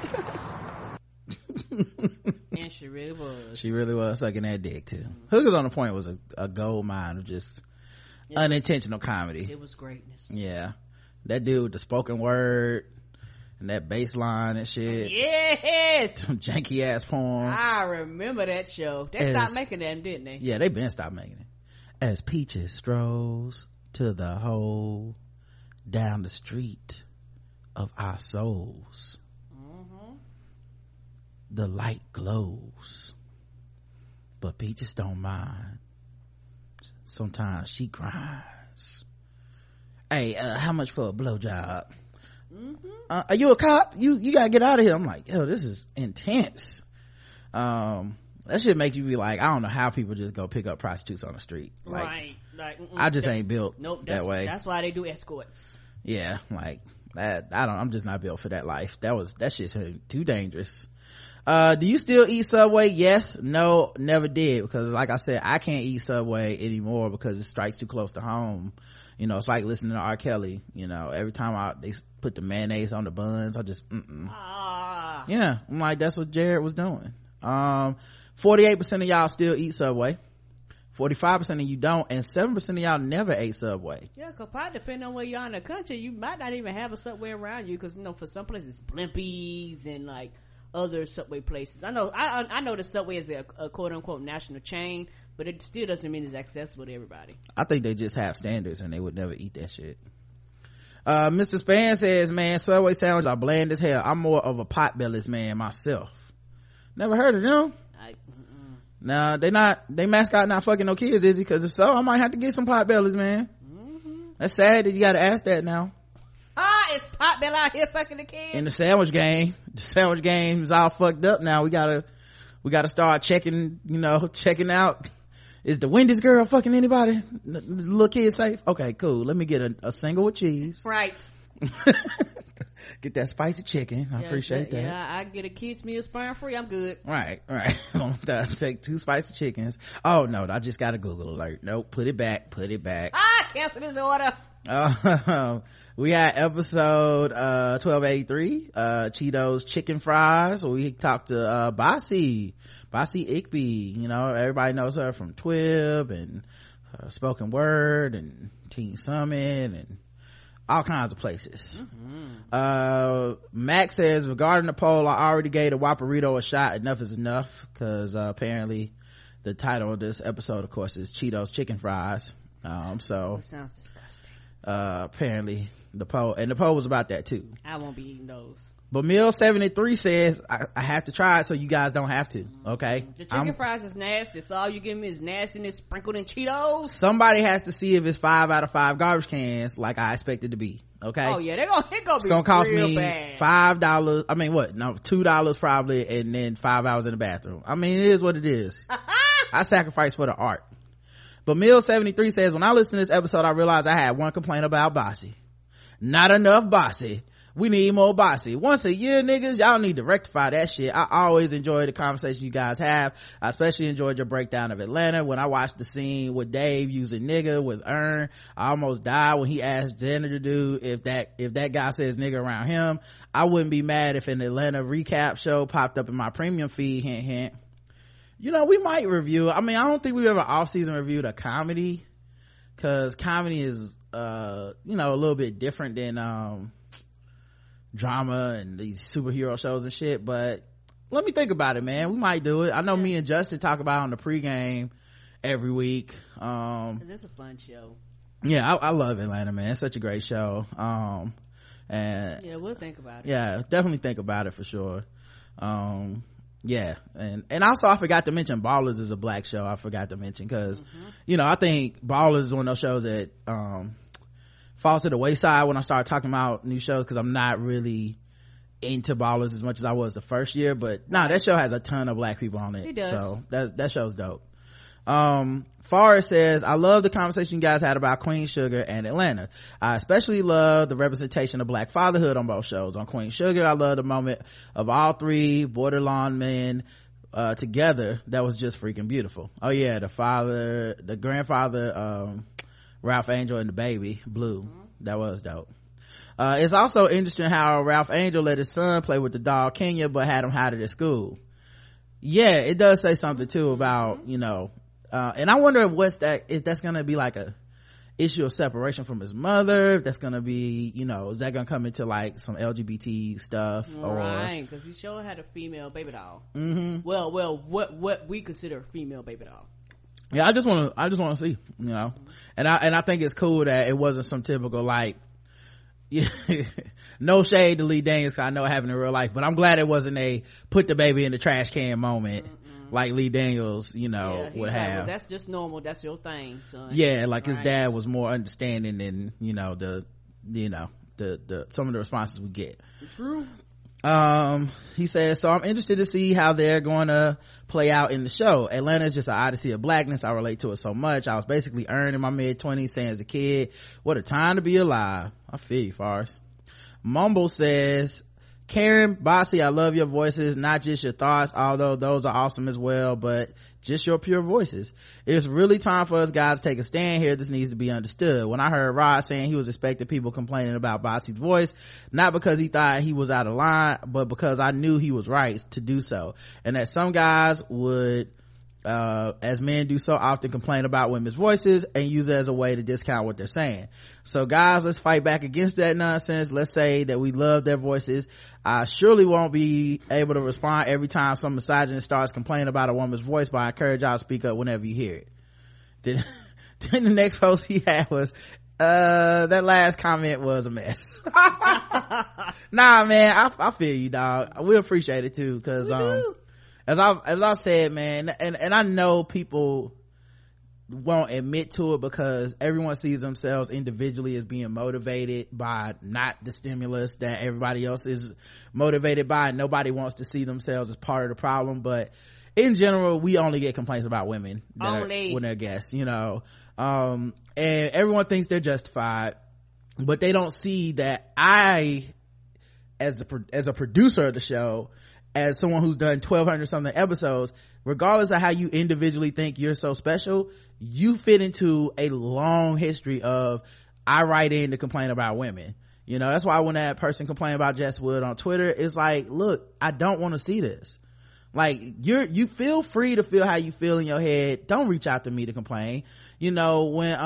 Speaker 3: And she really was.
Speaker 2: She really was sucking that dick too. Hookers on the Point was a gold mine of just unintentional comedy.
Speaker 3: It was greatness.
Speaker 2: Yeah. That dude with the spoken word and that bass line and shit.
Speaker 3: Yes.
Speaker 2: Some janky ass poems.
Speaker 3: I remember that show. They stopped making them, didn't they?
Speaker 2: Yeah, they been stopped making it. As Peaches strolls to the hole down the street of our souls, the light glows, but Peaches don't mind. Sometimes she grinds. Hey, how much for a blowjob? Are you a cop? You gotta get out of here. I'm like, yo, this is intense. That shit make you be like, I don't know how people just go pick up prostitutes on the street. Like,
Speaker 3: right. Like,
Speaker 2: I just ain't built that way.
Speaker 3: That's why they do escorts.
Speaker 2: Yeah, like that. I'm just not built for that life. That shit's too dangerous. Do you still eat Subway? Yes. No, never did, because like I said, I can't eat Subway anymore because it strikes too close to home. You know, it's like listening to R. Kelly. You know, every time they put the mayonnaise on the buns, I just yeah, I'm like, that's what Jared was doing. 48% of y'all still eat Subway, 45% of you don't, and 7% of y'all never ate Subway.
Speaker 3: Yeah, cause probably depending on where you are in the country, you might not even have a Subway around you, because you know, for some places Blimpies and like other Subway places. I know the Subway is a quote unquote national chain, but it still doesn't mean it's accessible to everybody.
Speaker 2: I think they just have standards and they would never eat that shit. Mr. Span says, man, Subway sandwiches are bland as hell. I'm more of a Potbellies man myself. Never heard of them. No, they mascot not fucking no kids, is he? Because if so, I might have to get some Potbellies, man. That's sad that you gotta ask that now.
Speaker 3: It's Potbelly out here fucking the kids.
Speaker 2: In the sandwich game is all fucked up now. We gotta start checking out. Is the Wendy's girl fucking anybody? The little kid safe? Okay, cool. Let me get a single with cheese.
Speaker 3: Right.
Speaker 2: Get that spicy chicken. I appreciate that.
Speaker 3: Yeah, I get a kid's meal sperm free. I'm good.
Speaker 2: Right. Take 2 spicy chickens. Oh no, I just got a Google alert. Nope, put it back.
Speaker 3: Cancel this order.
Speaker 2: We had episode 1283, Cheetos chicken fries, where we talked to Bossy Igby. You know, everybody knows her from Twib and Spoken Word and Teen Summit and all kinds of places. Max says, regarding the poll, I already gave the Whopperito a shot. Enough is enough, because apparently the title of this episode, of course, is Cheetos chicken fries. So
Speaker 3: sounds disgusting.
Speaker 2: Apparently the poll was about that too.
Speaker 3: I won't be eating those.
Speaker 2: But Mill 73 says, I have to try it so you guys don't have to. Okay,
Speaker 3: the chicken fries is nasty, so all you give me is nastiness sprinkled in Cheetos.
Speaker 2: Somebody has to see if it's 5 out of 5 garbage cans like I expect it to be. Okay,
Speaker 3: oh yeah, it's
Speaker 2: gonna cost
Speaker 3: real
Speaker 2: me
Speaker 3: bad.
Speaker 2: $5. I mean, what? No, $2 probably, and then 5 hours in the bathroom. I mean, it is what it is. I sacrifice for the art. But Mill 73 says, when I listened to this episode, I realized I had one complaint about Bossy. Not enough Bossy. we need more bossy once a year. Niggas, y'all need to rectify that shit. I always enjoy the conversation you guys have. I especially enjoyed your breakdown of Atlanta. When I watched the scene with Dave using nigga with Earn, I almost died when he asked Jenner to do if that guy says nigga around him. I wouldn't be mad if an Atlanta recap show popped up in my premium feed. Hint hint. You know, we might review, I mean, I don't think we ever off-season reviewed a comedy, because comedy is you know, a little bit different than drama and these superhero shows and shit. But let me think about it, man. We might do it. I know me and Justin talk about it on the pregame every week.
Speaker 3: It's a fun show.
Speaker 2: Yeah, I love Atlanta, man. It's such a great show. And
Speaker 3: yeah, we'll think about it.
Speaker 2: Yeah, definitely think about it for sure. Yeah, and also I forgot to mention Ballers is a black show. I forgot to mention because you know, I think Ballers is one of those shows that falls to the wayside when I start talking about new shows, because I'm not really into Ballers as much as I was the first year. But that show has a ton of black people on it.
Speaker 3: It does.
Speaker 2: So that show's dope. Forrest says, I love the conversation you guys had about Queen Sugar and Atlanta. I especially love the representation of black fatherhood on both shows. On Queen Sugar, I love the moment of all three borderline men together. That was just freaking beautiful. Oh yeah, the grandfather, Ralph Angel, and the baby Blue. That was dope. It's also interesting how Ralph Angel let his son play with the dog Kenya, but had him hide it at school. Yeah, it does say something too about, you know, and I wonder if that's gonna be like a issue of separation from his mother, if that's gonna be, you know, is that gonna come into like some LGBT stuff?
Speaker 3: Right, because he sure had a female baby doll. Well, what we consider a female baby doll.
Speaker 2: Yeah, I just want to see, you know, and I think it's cool that it wasn't some typical like, no shade to Lee Daniels, I know it happened in real life, but I'm glad it wasn't a put the baby in the trash can moment like Lee Daniels, you know, would have.
Speaker 3: Well, that's just normal. That's your thing, son.
Speaker 2: Yeah, like his dad was more understanding than, you know, the some of the responses we get.
Speaker 3: True.
Speaker 2: He says, so I'm interested to see how they're going to play out in the show. Atlanta is just an odyssey of blackness. I relate to it so much. I was basically earned in my mid-20s, saying as a kid, what a time to be alive. I feel you, Forrest. Mumble says, Karen, Bossy, I love your voices, not just your thoughts, although those are awesome as well, but just your pure voices. It's really time for us guys to take a stand here. This needs to be understood. When I heard Rod saying he was expecting people complaining about Bossy's voice, not because he thought he was out of line, but because I knew he was right to do so, and that some guys would as men do so often, complain about women's voices and use it as a way to discount what they're saying. So guys, let's fight back against that nonsense. Let's say that we love their voices. I surely won't be able to respond every time some misogynist starts complaining about a woman's voice, but I encourage y'all to speak up whenever you hear it. Then the next post he had was, that last comment was a mess. Nah, man, I feel you, dog. We appreciate it too, cause as I said, man, and I know people won't admit to it because everyone sees themselves individually as being motivated by not the stimulus that everybody else is motivated by. Nobody wants to see themselves as part of the problem, but in general, we only get complaints about women when they're guests, you know, and everyone thinks they're justified, but they don't see that I, as a producer of the show, as someone who's done 1,200 something episodes, regardless of how you individually think you're so special, you fit into a long history of, I write in to complain about women. You know, that's why when that person complained about Jess Wood on Twitter, it's like, look, I don't want to see this. Like, you feel free to feel how you feel in your head. Don't reach out to me to complain. You know,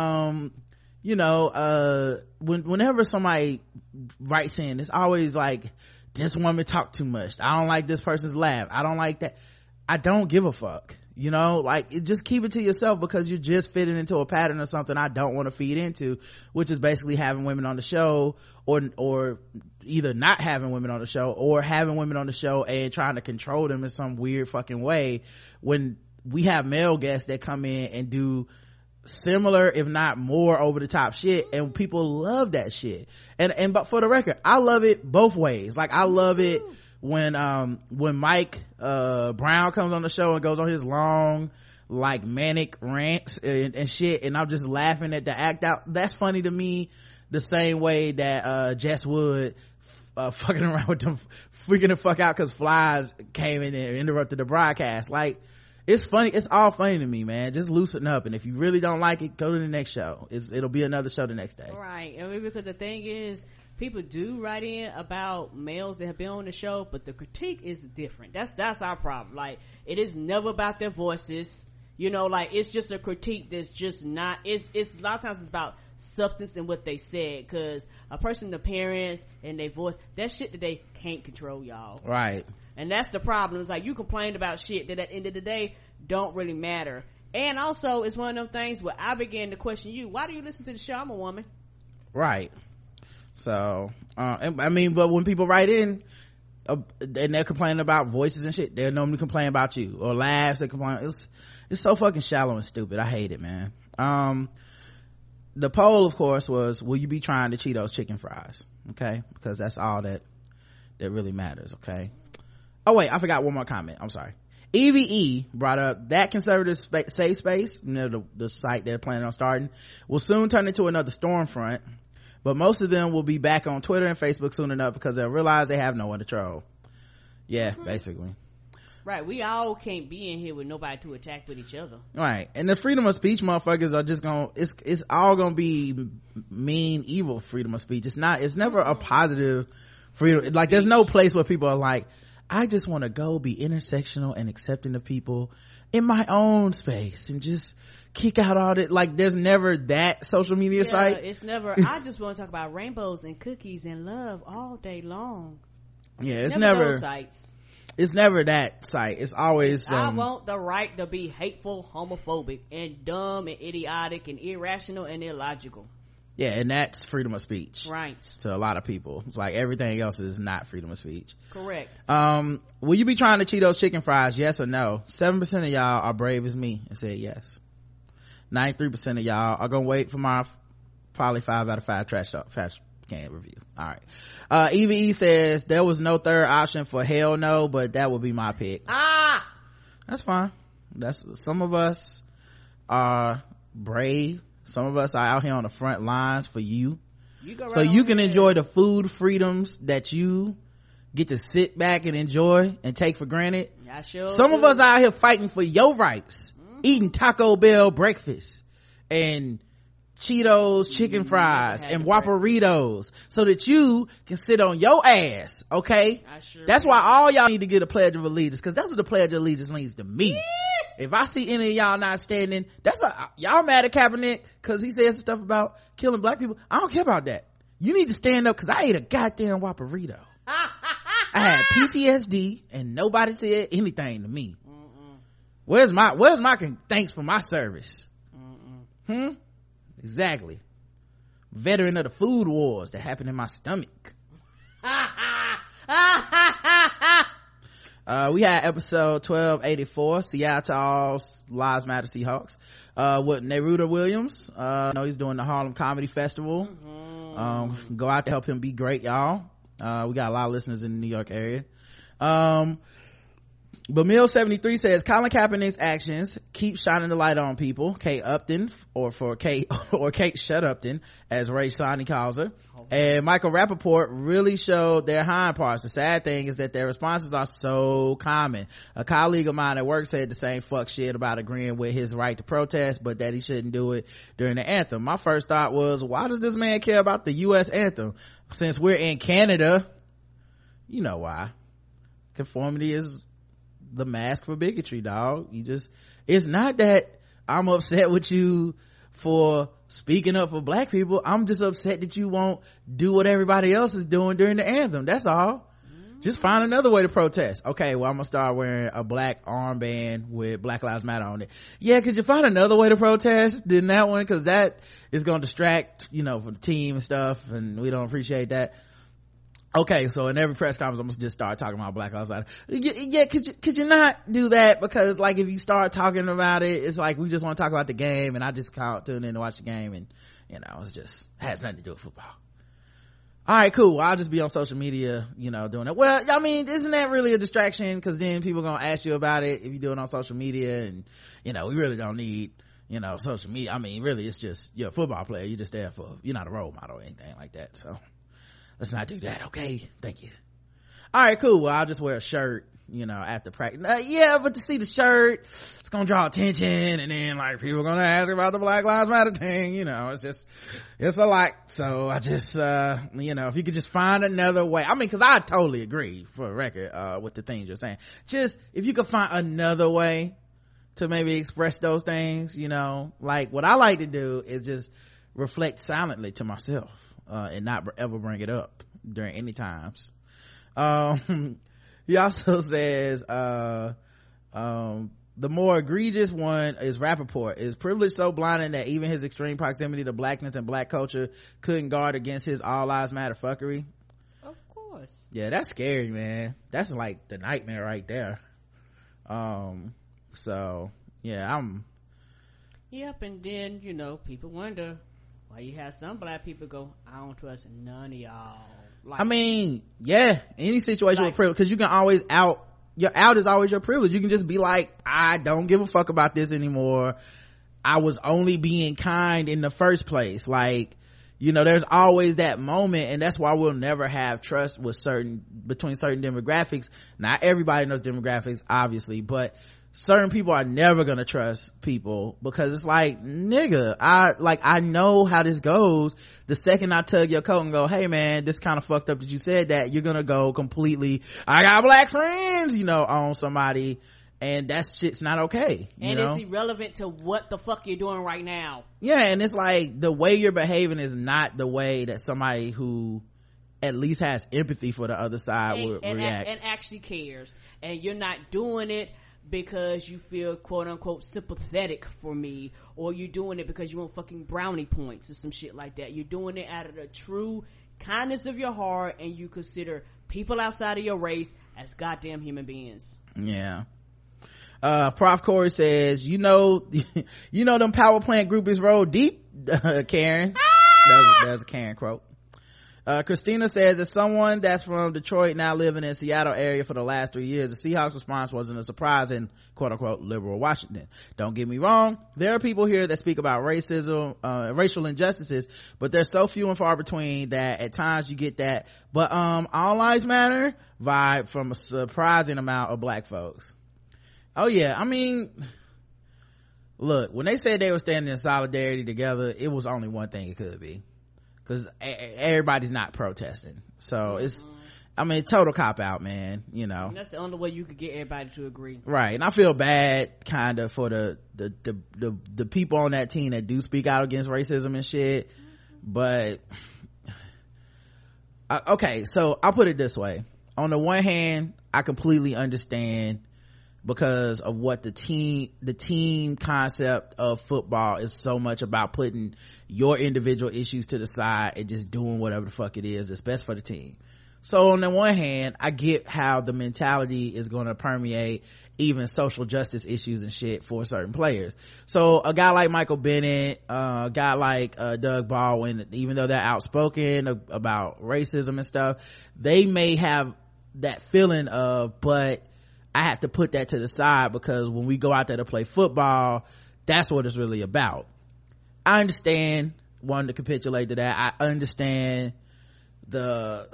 Speaker 2: whenever somebody writes in, it's always like, this woman talked too much. I don't like this person's laugh. I don't like that. I don't give a fuck. You know, like, just keep it to yourself, because you're just fitting into a pattern or something I don't want to feed into, which is basically having women on the show, or either not having women on the show, or having women on the show and trying to control them in some weird fucking way, when we have male guests that come in and do similar, if not more, over the top shit, and people love that shit. But for the record, I love it both ways. Like, I love it when Mike Brown comes on the show and goes on his long, like, manic rants and shit, and I'm just laughing at the act out. That's funny to me, the same way that Jess Wood fucking around with them, freaking the fuck out because flies came in and interrupted the broadcast. Like, it's funny. It's all funny to me, man. Just loosen up, and if you really don't like it, go to the next show. It'll be another show the next day.
Speaker 3: Right. I mean, because the thing is, people do write in about males that have been on the show, but the critique is different. That's our problem. Like, it is never about their voices. You know, like, it's just a critique that's just not, it's a lot of times it's about substance and what they said, because a person's appearance and their voice, that shit that they can't control, y'all.
Speaker 2: Right.
Speaker 3: And that's the problem. It's like, you complain about shit that at the end of the day don't really matter. And also, it's one of them things where I began to question you, why do you listen to the show? I'm a woman. Right.
Speaker 2: So I mean, but when people write in and they're complaining about voices and shit, they'll normally complain about you, or laughs, they complain. It's so fucking shallow and stupid. I hate it, man. The poll, of course, was, will you be trying the Cheetos chicken fries? Okay, because that's all that really matters. Okay. Oh wait, I forgot one more comment. I'm sorry. EVE brought up that conservative safe space, you know, the site they're planning on starting, will soon turn into another Stormfront, but most of them will be back on Twitter and Facebook soon enough because they'll realize they have no one to troll. Yeah, basically.
Speaker 3: Right, we all can't be in here with nobody to attack with each other.
Speaker 2: Right, and the freedom of speech motherfuckers are just gonna, it's all gonna be mean, evil freedom of speech. It's never a positive freedom. Like, there's no place where people are like, I just want to go be intersectional and accepting of people in my own space and just kick out all that. Like, there's never that social media site.
Speaker 3: It's never, I just want to talk about rainbows and cookies and love all day long.
Speaker 2: Yeah, it's never
Speaker 3: those sites.
Speaker 2: It's never that site. It's always
Speaker 3: I want the right to be hateful, homophobic, and dumb and idiotic and irrational and illogical.
Speaker 2: Yeah, and that's freedom of speech,
Speaker 3: right,
Speaker 2: to a lot of people. It's like everything else is not freedom of speech.
Speaker 3: Correct.
Speaker 2: Will you be trying the Cheetos chicken fries? Yes or no? 7% of y'all are brave as me and said yes. 93% of y'all are gonna wait for my probably 5 out of 5 trash can review. All right. EVE says there was no third option for hell no, but that would be my pick. That's fine. That's, some of us are brave, some of us are out here on the front lines for you, so you can enjoy the food freedoms that you get to sit back and enjoy and take for granted. Some of us out here fighting for your rights, eating Taco Bell breakfast and Cheetos chicken fries and Whopperitos so that you can sit on your ass. Okay, that's why all y'all need to get a Pledge of Allegiance, because that's what the Pledge of Allegiance means to me. If I see any of y'all not standing, that's y'all mad at Kaepernick because he says stuff about killing black people. I don't care about that. You need to stand up because I ate a goddamn Whopperito. I had PTSD and nobody said anything to me. Where's my thanks for my service? Exactly. Veteran of the food wars that happened in my stomach. We had episode 1284, Seattle Lives Matter Seahawks, with Neruda Williams. He's doing the Harlem Comedy Festival. Go out to help him be great, y'all. We got a lot of listeners in the New York area. But Mill73 says Colin Kaepernick's actions keep shining the light on people. Kate Upton, or Kate Shut Upton, as Ray Sonny calls her, and Michael Rappaport really showed their hind parts. The sad thing is that their responses are so common. A colleague of mine at work said the same fuck shit about agreeing with his right to protest, but that he shouldn't do it during the anthem. My first thought was, why does this man care about the U.S. anthem? Since we're in Canada, you know why. Conformity is the mask for bigotry, dog. It's not that I'm upset with you for speaking up for black people. I'm just upset that you won't do what everybody else is doing during the anthem. That's all. Just find another way to protest. Okay, well, I'm gonna start wearing a black armband with Black Lives Matter on it. Yeah, could you find another way to protest than that one? Because that is gonna distract, for the team and stuff, and we don't appreciate that. Okay, so in every press conference, I'm gonna just start talking about Black Lives Matter. Yeah, could you not do that? Because, like, if you start talking about it, it's like we just want to talk about the game, and I just tune in to watch the game, and, it's just, has nothing to do with football. All right, cool. I'll just be on social media, doing it. Well, I mean, isn't that really a distraction? Because then people gonna ask you about it if you do it on social media, and, we really don't need, social media. I mean, really, it's just, you're a football player. You're just there you're not a role model or anything like that, so. let's not do that. Okay, thank you. All right, cool. Well, I'll just wear a shirt, after practice. Yeah, but to see the shirt, it's gonna draw attention, and then like people are gonna ask about the Black Lives Matter thing. It's a lot. So I just if you could just find another way. I mean, because I totally agree, for the record, with the things you're saying. Just if you could find another way to maybe express those things, like what I like to do is just reflect silently to myself, and not ever bring it up during any times. He also says the more egregious one is Rappaport. Is privilege so blinding that even his extreme proximity to blackness and black culture couldn't guard against his all lives matter fuckery?
Speaker 3: Of course.
Speaker 2: Yeah, that's scary, man. That's like the nightmare right there. So yeah,
Speaker 3: Yep, and then people wonder why you have some black people go, I don't trust none of y'all. Like,
Speaker 2: I mean, yeah, any situation with privilege, because you can always your out is always your privilege. You can just be like, I don't give a fuck about this anymore. I was only being kind in the first place. Like, there's always that moment, and that's why we'll never have trust between certain demographics. Not everybody in those demographics, obviously, but certain people are never gonna trust people, because it's like, nigga, I know how this goes. The second I tug your coat and go, hey man, this kind of fucked up that you said that, you're gonna go completely, I got black friends, on somebody, and that shit's not okay.
Speaker 3: And it's irrelevant to what the fuck you're doing right now.
Speaker 2: Yeah, and it's like, the way you're behaving is not the way that somebody who at least has empathy for the other side would react.
Speaker 3: And actually cares. And you're not doing it because you feel quote unquote sympathetic for me, or you're doing it because you want fucking brownie points or some shit like that. You're doing it out of the true kindness of your heart, and you consider people outside of your race as goddamn human beings.
Speaker 2: Yeah. Prof Corey says, them power plant groupies roll deep, Karen. There's a Karen quote. Christina says, as someone that's from Detroit now living in Seattle area for the last 3 years, the Seahawks response wasn't a surprise in quote unquote liberal Washington. Don't get me wrong, there are people here that speak about racism, racial injustices, but they're so few and far between that at times you get that but all lives matter vibe from a surprising amount of black folks. Oh yeah, I mean, look, when they said they were standing in solidarity together, it was only one thing it could be, because everybody's not protesting. So it's, total cop out, man.
Speaker 3: And that's the only way you could get everybody to agree,
Speaker 2: right? And I feel bad kind of for the people on that team that do speak out against racism and shit. But okay, so I'll put it this way. On the one hand, I completely understand, because of what the team concept of football is so much about putting your individual issues to the side and just doing whatever the fuck it is that's best for the team. So on the one hand, I get how the mentality is going to permeate even social justice issues and shit for certain players. So a guy like Michael Bennett, a guy like Doug Baldwin, even though they're outspoken about racism and stuff, they may have that feeling of, but I have to put that to the side because when we go out there to play football, that's what it's really about. I understand wanting to capitulate to that. I understand the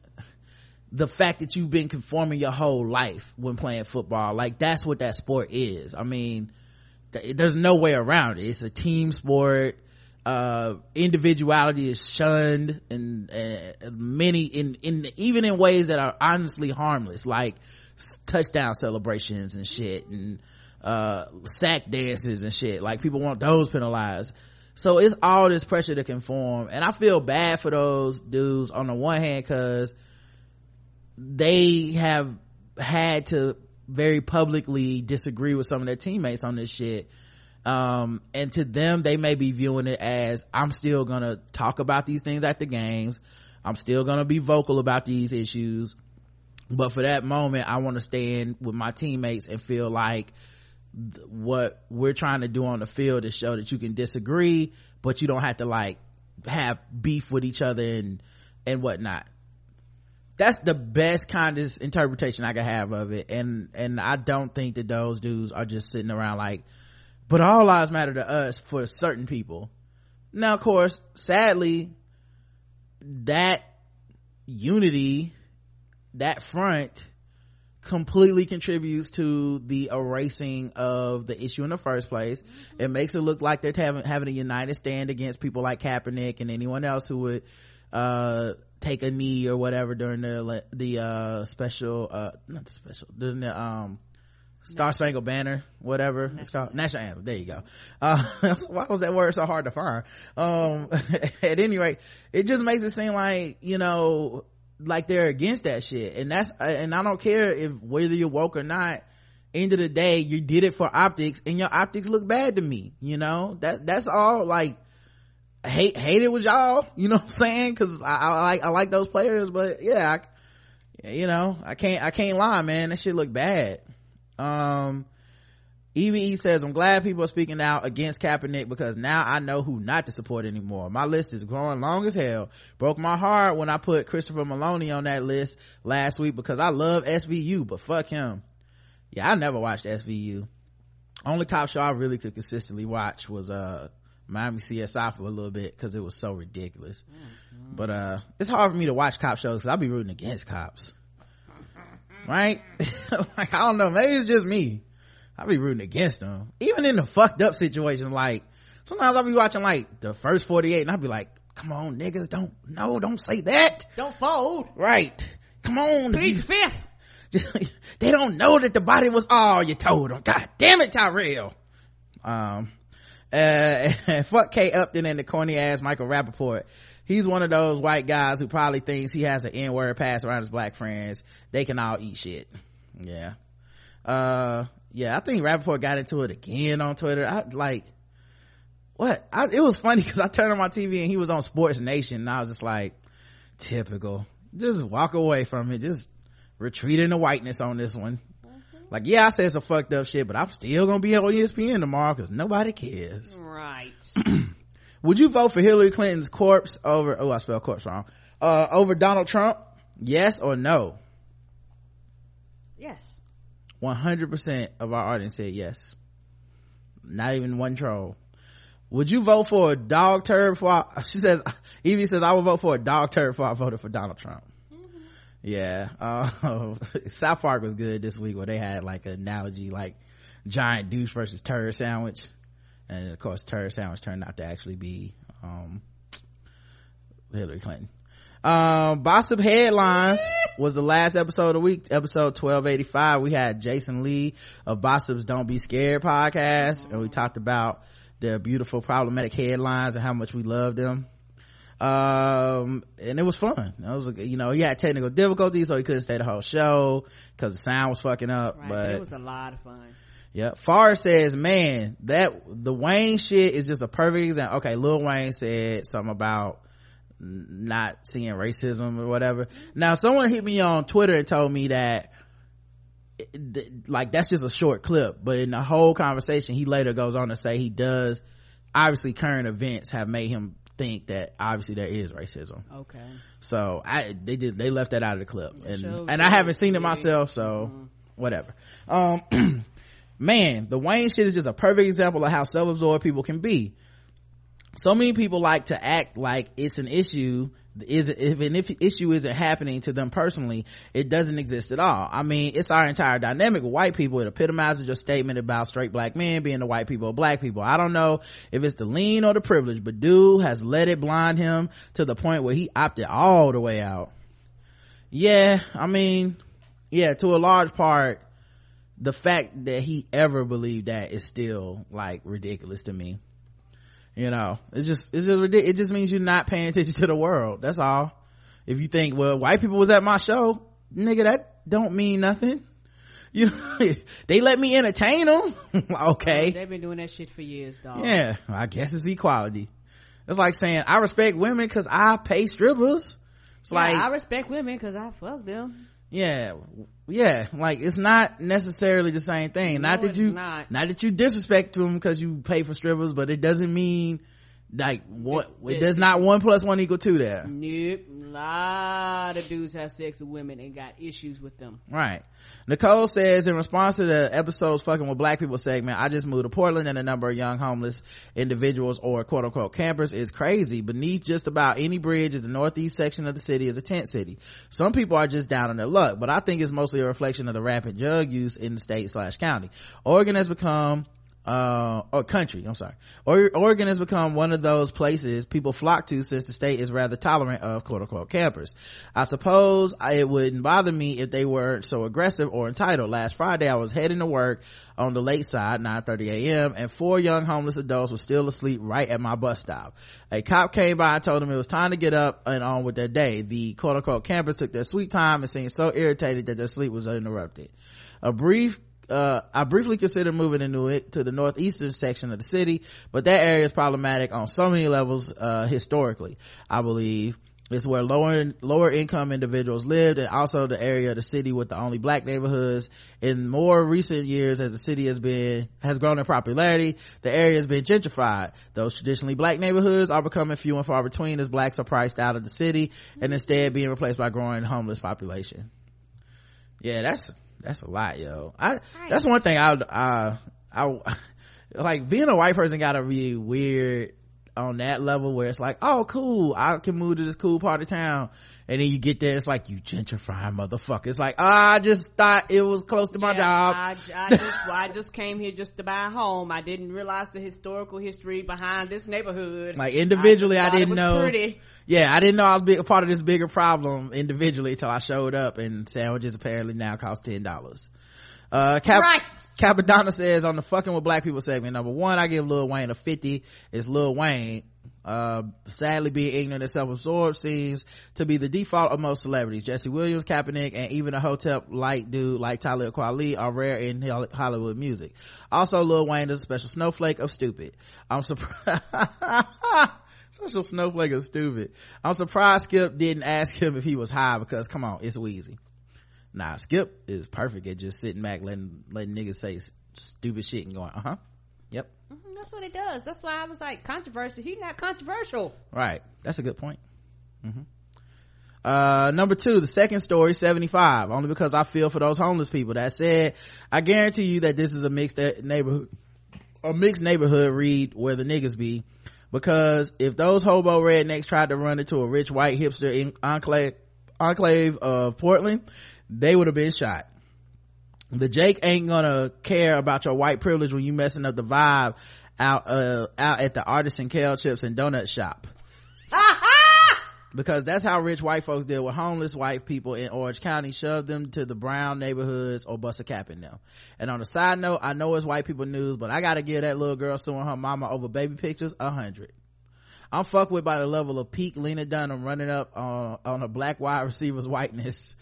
Speaker 2: fact that you've been conforming your whole life when playing football. Like, that's what that sport is. I mean, there's no way around it. It's a team sport. Individuality is shunned and many even in ways that are honestly harmless, like touchdown celebrations and shit, and sack dances and shit. Like, people want those penalized. So it's all this pressure to conform, and I feel bad for those dudes on the one hand, because they have had to very publicly disagree with some of their teammates on this shit, and to them they may be viewing it as, I'm still gonna talk about these things at the games, I'm still gonna be vocal about these issues, but for that moment I want to stand with my teammates and feel like what we're trying to do on the field is show that you can disagree, but you don't have to like have beef with each other and whatnot. That's the best kind of interpretation I can have of it, and I don't think that those dudes are just sitting around like, but all lives matter to us for certain people. Now, of course, sadly, that unity, that front completely contributes to the erasing of the issue in the first place. It makes it look like they're having a united stand against people like Kaepernick and anyone else who would take a knee or whatever during the Star Spangled Banner, whatever it's called, national anthem. There you go. Why was that word so hard to find? At any rate, it just makes it seem like, like they're against that shit, and I don't care if whether you're woke or not. End of the day, you did it for optics, and your optics look bad to me. That's all. Like, hate it was y'all. You know what I'm saying? Because I like those players, but yeah, I can't lie, man. That shit look bad. EVE says, I'm glad people are speaking out against Kaepernick because now I know who not to support anymore. My list is growing long as hell. Broke my heart when I put Christopher Maloney on that list last week because I love SVU, but fuck him. Yeah, I never watched SVU. Only cop show I really could consistently watch was Miami CSI for a little bit because it was so ridiculous. But it's hard for me to watch cop shows because I be rooting against cops, right? Like, I don't know, maybe it's just me. I be rooting against them, even in the fucked up situations. Like, sometimes I'll be watching like the first 48 and I'll be like, come on niggas, don't say that, don't fold, right? Come on, plead the fifth. They don't know that the body was all you told them. God damn it, Tyrell. Fuck Kate Upton and the corny ass Michael Rappaport. He's one of those white guys who probably thinks he has an N-word pass around his black friends. They can all eat shit. Yeah. I think Rappaport got into it again on Twitter. It was funny because I turned on my TV and he was on Sports Nation and I was just like, typical. Just walk away from it. Just retreat into whiteness on this one. Like, yeah, I said some fucked up shit, but I'm still gonna be on ESPN tomorrow because nobody cares. Right. Would you vote for Hillary Clinton's corpse over, I spelled corpse wrong, over Donald Trump? Yes or no?
Speaker 3: Yes.
Speaker 2: 100% of our audience said yes. Not even one troll. Would you vote for a dog turd she says, Evie says, I would vote for a dog turd before I voted for Donald Trump. Yeah. South Park was good this week where they had like an analogy, like giant douche versus turd sandwich. And of course, turd sandwich turned out to actually be, Hillary Clinton. Bossip Headlines was the last episode of the week, episode 1285. We had Jason Lee of Bossip's Don't Be Scared podcast, and we talked about their beautiful problematic headlines and how much we love them. And it was fun. It was, he had technical difficulties, so he couldn't stay the whole show because the sound was fucking up.
Speaker 3: Right,
Speaker 2: but
Speaker 3: it was a lot of fun.
Speaker 2: Yeah. Farr says, man, the Wayne shit is just a perfect example. Okay, Lil Wayne said something about not seeing racism or whatever. Now, someone hit me on Twitter and told me that like that's just a short clip, but in the whole conversation he later goes on to say he does, obviously current events have made him think that obviously there is racism. Okay. So they left that out of the clip, and I haven't seen it myself, so whatever. Man, the Wayne shit is just a perfect example of how self-absorbed people can be. So many people like to act like it's an issue. If an issue isn't happening to them personally, it doesn't exist at all. I mean, it's our entire dynamic with white people. It epitomizes your statement about straight black men being the white people of black people. I don't know if it's the lean or the privilege, but dude has let it blind him to the point where he opted all the way out. Yeah, I mean, yeah, to a large part, the fact that he ever believed that is still like ridiculous to me. It's just ridiculous. It just means you're not paying attention to the world. That's all. If you think, well, white people was at my show, nigga, that don't mean nothing. They let me entertain them. Okay.
Speaker 3: They've been doing that shit for years, dog.
Speaker 2: Yeah, I guess it's equality. It's like saying I respect women because I pay strippers. It's like
Speaker 3: I respect women because I fuck them.
Speaker 2: Yeah, like it's not necessarily the same thing. Not that you disrespect them because you pay for strippers, but it doesn't mean Like what? There's not 1 + 1 = 2 there.
Speaker 3: Nope. A lot of dudes have sex with women and got issues with them.
Speaker 2: Right. Nicole says, in response to the episode's fucking with black people segment, I just moved to Portland and the number of young homeless individuals or quote unquote campers is crazy. Beneath just about any bridge is the northeast section of the city is a tent city. Some people are just down on their luck, but I think it's mostly a reflection of the rampant drug use in the state/county. Oregon has become Oregon has become one of those places people flock to since the state is rather tolerant of quote unquote campers. I suppose it wouldn't bother me if they weren't so aggressive or entitled. Last Friday I was heading to work on the late side, 9:30 a.m. and 4 young homeless adults were still asleep right at my bus stop. A cop came by and told them it was time to get up and on with their day. The quote unquote campers took their sweet time and seemed so irritated that their sleep was interrupted. I briefly considered moving to the northeastern section of the city, but that area is problematic on so many levels. Historically, I believe it's where lower income individuals lived, and also the area of the city with the only black neighborhoods. In more recent years, as the city has grown in popularity, the area has been gentrified. Those traditionally black neighborhoods are becoming few and far between as blacks are priced out of the city and instead being replaced by growing homeless population. Yeah, that's a lot, yo. That's one thing I like. Being a white person gotta be weird on that level where it's like, oh cool, I can move to this cool part of town, and then you get there, it's like, you gentrifying motherfucker. It's like, I just thought it was close to my job.
Speaker 3: I just came here just to buy a home. I didn't realize the historical history behind this neighborhood.
Speaker 2: Like individually, I didn't know.
Speaker 3: Pretty.
Speaker 2: Yeah, I didn't know I was a part of this bigger problem individually until I showed up, and sandwiches apparently now cost $10.
Speaker 3: Right.
Speaker 2: Capadonna says on the fucking with black people segment, number 1, I give Lil Wayne a 50. It's Lil Wayne. Sadly being ignorant and self-absorbed seems to be the default of most celebrities. Jesse Williams, Kaepernick, and even a hotep light dude like Talib Kweli are rare in Hollywood music. Also, Lil Wayne is a special snowflake of stupid. I'm surprised. Special snowflake of stupid. I'm surprised Skip didn't ask him if he was high, because come on, it's Weezy. Nah, Skip is perfect at just sitting back letting niggas say stupid shit and going, yep.
Speaker 3: That's what it does. That's why I was like, controversy. He's not controversial.
Speaker 2: Right. That's a good point. Number 2, the second story, 75, only because I feel for those homeless people. That said, I guarantee you that this is a mixed neighborhood read where the niggas be, because if those hobo rednecks tried to run into a rich white hipster enclave of Portland, they would have been shot. The Jake ain't gonna care about your white privilege when you messing up the vibe out at the Artisan Kale Chips and Donut Shop. Because that's how rich white folks deal with homeless white people in Orange County. Shove them to the brown neighborhoods or bust a cap in them. And on a side note, I know it's white people news, but I gotta give that little girl suing her mama over baby pictures 100. I'm fucked with by the level of peak Lena Dunham running up on a black wide receiver's whiteness.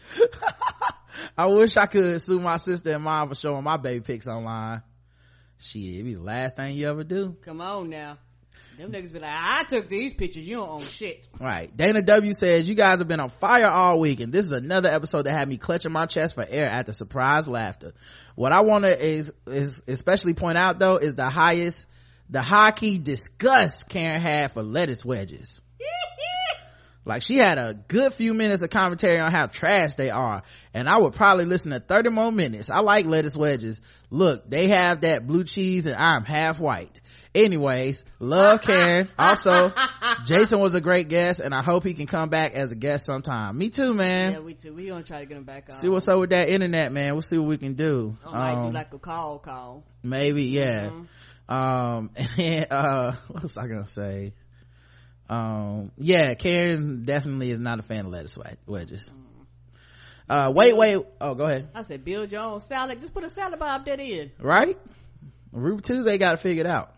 Speaker 2: I wish I could sue my sister and mom for showing my baby pics online. Shit, it be the last thing you ever do.
Speaker 3: Come on now. Them niggas be like, I took these pictures, you don't own shit.
Speaker 2: Right. Dana W says, you guys have been on fire all week, and this is another episode that had me clutching my chest for air at the surprise laughter. What I want to is especially point out though is the high key disgust Karen had for lettuce wedges. Like, she had a good few minutes of commentary on how trash they are, and I would probably listen to 30 more minutes. I like lettuce wedges. Look, they have that blue cheese and I'm half white. Anyways, love Karen. Also, Jason was a great guest, and I hope he can come back as a guest sometime. Me too, man.
Speaker 3: Yeah, we too. We gonna try to get him back on.
Speaker 2: See what's up with that internet, man. We'll see what we can do.
Speaker 3: I might do like a call.
Speaker 2: Maybe, yeah. And what was I gonna say? Yeah, Karen definitely is not a fan of lettuce wedges. Wait. Oh, go ahead.
Speaker 3: I said, build your own salad. Just put a salad bar up that in.
Speaker 2: Right? Ruby Tuesday got it figured out.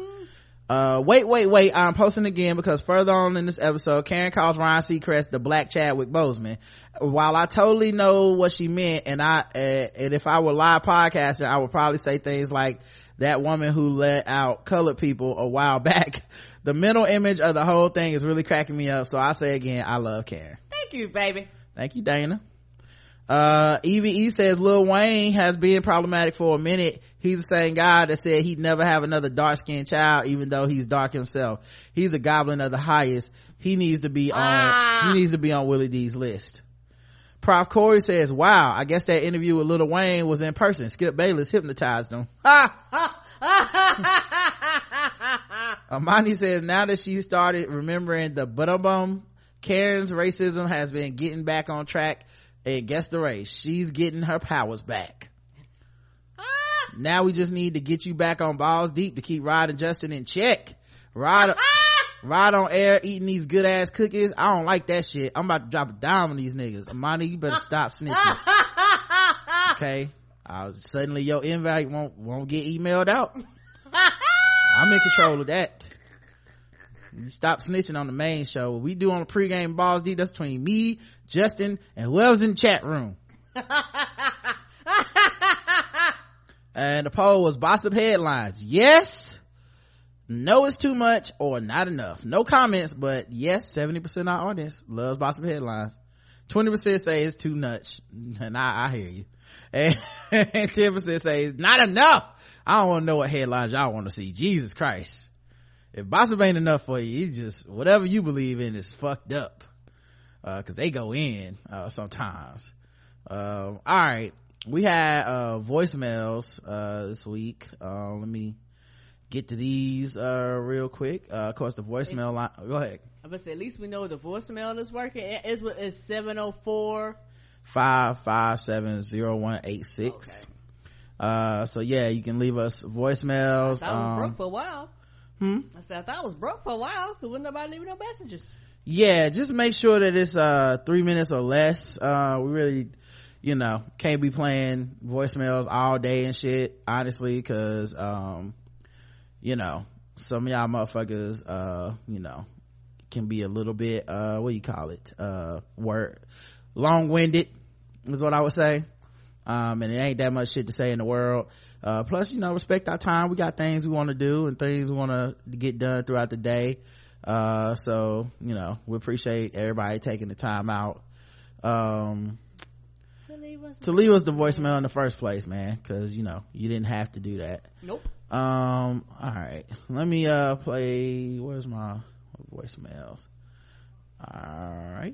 Speaker 2: Wait. I'm posting again because further on in this episode, Karen calls Ryan Seacrest the Black Chadwick Boseman. While I totally know what she meant, and if I were live podcasting, I would probably say things like that woman who let out colored people a while back. The mental image of the whole thing is really cracking me up. So I say again, I love Karen.
Speaker 3: Thank you, baby.
Speaker 2: Thank you, Dana. EVE says Lil Wayne has been problematic for a minute. He's the same guy that said he'd never have another dark-skinned child even though he's dark himself. He's a goblin of the highest. He needs to be on Willie D's list. Prof Corey says, wow, I guess that interview with Lil Wayne was in person. Skip Bayless hypnotized him. Amani says, now that she started remembering the bum, Karen's racism has been getting back on track. And guess the race, she's getting her powers back. Now we just need to get you back on Balls Deep to keep Rod and Justin in check. Rod on air eating these good ass cookies. I don't like that shit. I'm about to drop a dime on these niggas. Amani, you better stop snitching. Okay, suddenly your invite won't get emailed out. I'm in control of that. You stop snitching on the main show. What we do on the pregame Balls Deep, that's between me, Justin, and whoever's in the chat room. And the poll was boss up headlines. Yes, no is too much, or not enough. No comments, but yes, 70% of our audience loves boss up headlines. 20% say it's too much, and I hear you. And 10% say it's not enough. I don't want to know what headlines y'all want to see. Jesus Christ. If boss up ain't enough for you, you just, whatever you believe in is fucked up. Cause they go in, sometimes. All right. We had, voicemails, this week. Let me get to these, real quick. Of course, the voicemail line, go ahead.
Speaker 3: I was say, at least we know the voicemail is working. It's 704
Speaker 2: 557-0186. Okay. So yeah, you can leave us voicemails.
Speaker 3: I was broke for a while. I said, I thought I was broke for a while, so wasn't nobody leaving no messages.
Speaker 2: Yeah, just make sure that it's 3 minutes or less. We really, can't be playing voicemails all day and shit, honestly, because some of y'all motherfuckers can be a little bit what do you call it, long-winded is what I would say. And it ain't that much shit to say in the world. Plus, respect our time. We got things we want to do and things we want to get done throughout the day. So, we appreciate everybody taking the time out, to leave us the voicemail in the first place, man. Cause, you didn't have to do that.
Speaker 3: Nope.
Speaker 2: All right. Let me, play, where's my voicemails? All right.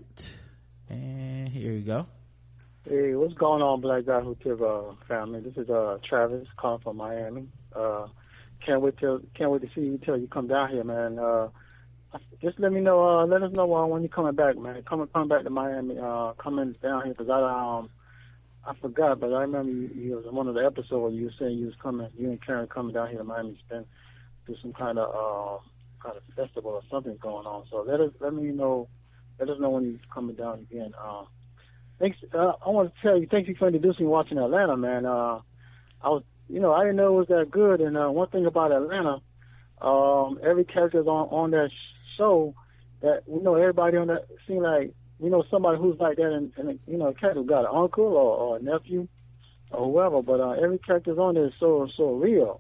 Speaker 2: And here you go.
Speaker 6: Hey, what's going on, Black Guy Who Tip family? This is Travis calling from Miami. Can't wait to see you till you come down here, man. Just let me know. Let us know when you're coming back, man. Come back to Miami. Coming down here, because I forgot, but I remember you was in one of the episodes you were saying you was coming. You and Karen coming down here to Miami to do some kind of festival or something going on. So let us know when you're coming down again. Thanks. I want to tell you, thank you for introducing me watching Atlanta, man. I didn't know it was that good. And one thing about Atlanta, every character on that show, that everybody on that seem like somebody who's like that, and a character got an uncle or a nephew or whoever. But every character's on there is so real.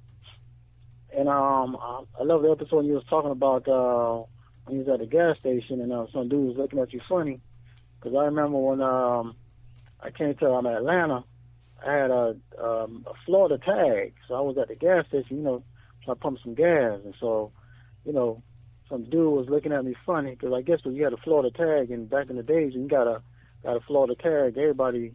Speaker 6: And I love the episode you was talking about when you was at the gas station and some dude was looking at you funny. Because I remember when I came to Atlanta, I had a Florida tag. So I was at the gas station, trying to pump some gas. And so, some dude was looking at me funny because I guess when you had a Florida tag, and back in the days when you got a Florida tag, everybody,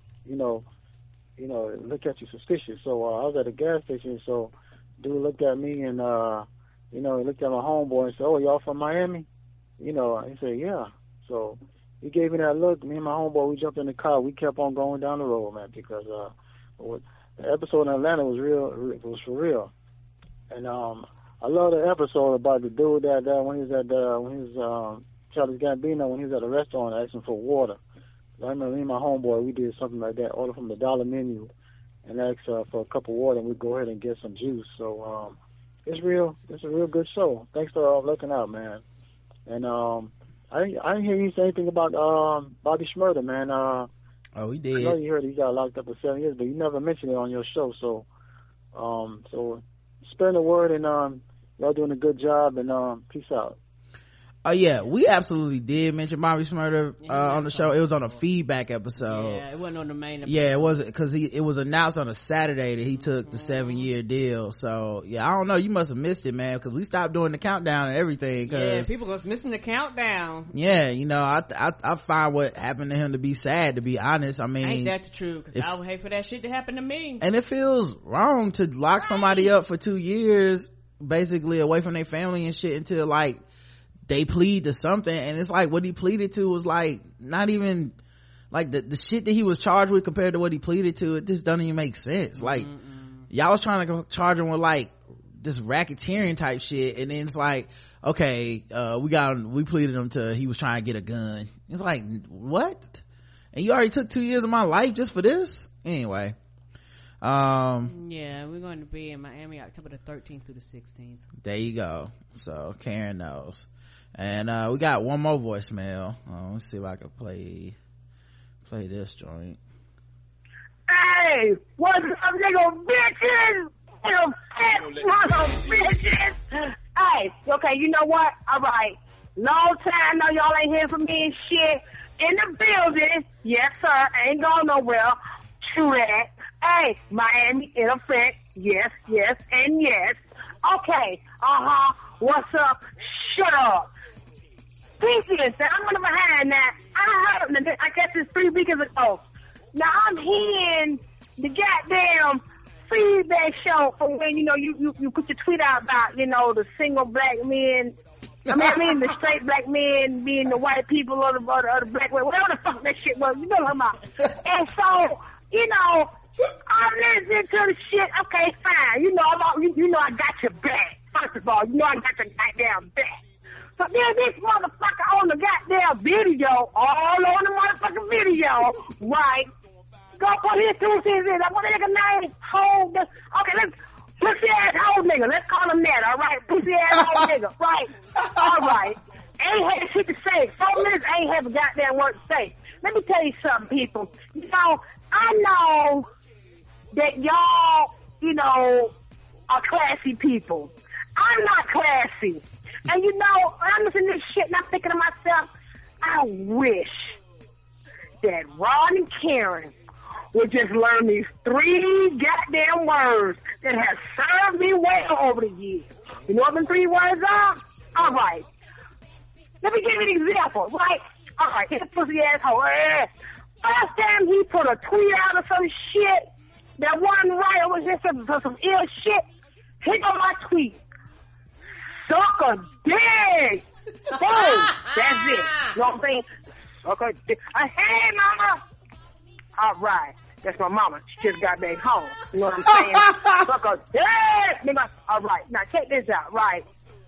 Speaker 6: looked at you suspicious. So I was at the gas station, so dude looked at me and, he looked at my homeboy and said, "Oh, y'all from Miami?" He said, "Yeah." So he gave me that look. Me and my homeboy, we jumped in the car. We kept on going down the road, man, because the episode in Atlanta was real. It was for real. And I love the episode about the dude that when he was Childish Gambino, when he was at a restaurant asking for water. I remember me and my homeboy, we did something like that, order from the dollar menu and ask for a cup of water, and we'd go ahead and get some juice. So it's real. It's a real good show. Thanks for looking out, man. And I didn't hear you say anything about Bobby Shmurda, man.
Speaker 2: Oh, he did.
Speaker 6: I know you heard he got locked up for 7 years, but you never mentioned it on your show. So spread the word, and y'all doing a good job, and peace out.
Speaker 2: Oh yeah, we absolutely did mention Bobby Shmurda on the show. It was on a feedback episode.
Speaker 3: Yeah, it wasn't on the main episode.
Speaker 2: Yeah, it wasn't, because it was announced on a Saturday that he took the 7-year deal. So yeah, I don't know, you must have missed it, man, because we stopped doing the countdown and everything.
Speaker 3: Yeah, people was missing the countdown.
Speaker 2: Yeah, you know, I find what happened to him to be sad, to be honest. I mean,
Speaker 3: ain't that the truth? Because I would hate for that shit to happen to me.
Speaker 2: And it feels wrong to lock somebody up for 2 years, basically away from their family and shit, until like they plead to something. And it's like what he pleaded to was like not even like the shit that he was charged with compared to what he pleaded to. It just doesn't even make sense. Like y'all was trying to charge him with like this racketeering type shit, and then it's like, okay, we pleaded him to, he was trying to get a gun. It's like, what? And you already took 2 years of my life just for this? Anyway,
Speaker 3: yeah, we're going to be in Miami October the 13th through the 16th.
Speaker 2: There you go. So Karen knows. And we got one more voicemail. Let's see if I can play this joint.
Speaker 7: Hey, what's up, nigga bitches? Little fat mother bitches. Hey, okay, you know what? All right. Long time, know y'all ain't hear from me and shit. In the building. Yes, sir. Ain't going nowhere. True that. Hey, Miami in effect. Yes, yes, and yes. Okay. What's up? Shut up. Pieces. I'm gonna behind that. I guess it's 3 weekends ago. Now I'm hearing the goddamn feedback show from when, you know, you put your tweet out about, you know, the single black men. I mean the straight black men being the white people or the black women, whatever the fuck that shit was. You know what I'm talking about. And so, you know, I'm listening to the shit. Okay, fine. You know, I got your back. First of all, you know I got your goddamn back. So then this motherfucker on the goddamn video, all on the motherfucking video, right? Go put his 2 cents in. I want a nigga name, hold this. Okay, let's pussy ass old nigga. Let's call him that, all right? Pussy ass old nigga, right? All right. Ain't had shit to say. 4 minutes ain't have a goddamn word to say. Let me tell you something, people. You know, I know that y'all, you know, are classy people. I'm not classy. And you know, I'm listening to this shit and I'm thinking to myself, I wish that Ron and Karen would just learn these 3 goddamn words that have served me well over the years. You know what them 3 words are? All right. Let me give you an example, right? All right, hit a pussy asshole. First time he put a tweet out of some shit that wasn't right, it was just some ill shit, hit on my tweet. Suck a dick. Boom. That's it. You know what I'm saying? Suck a dick. Hey, mama. All right. That's my mama. She just got back home. You know what I'm saying? Suck a dick. Nigga. All right. Now, check this out. Right.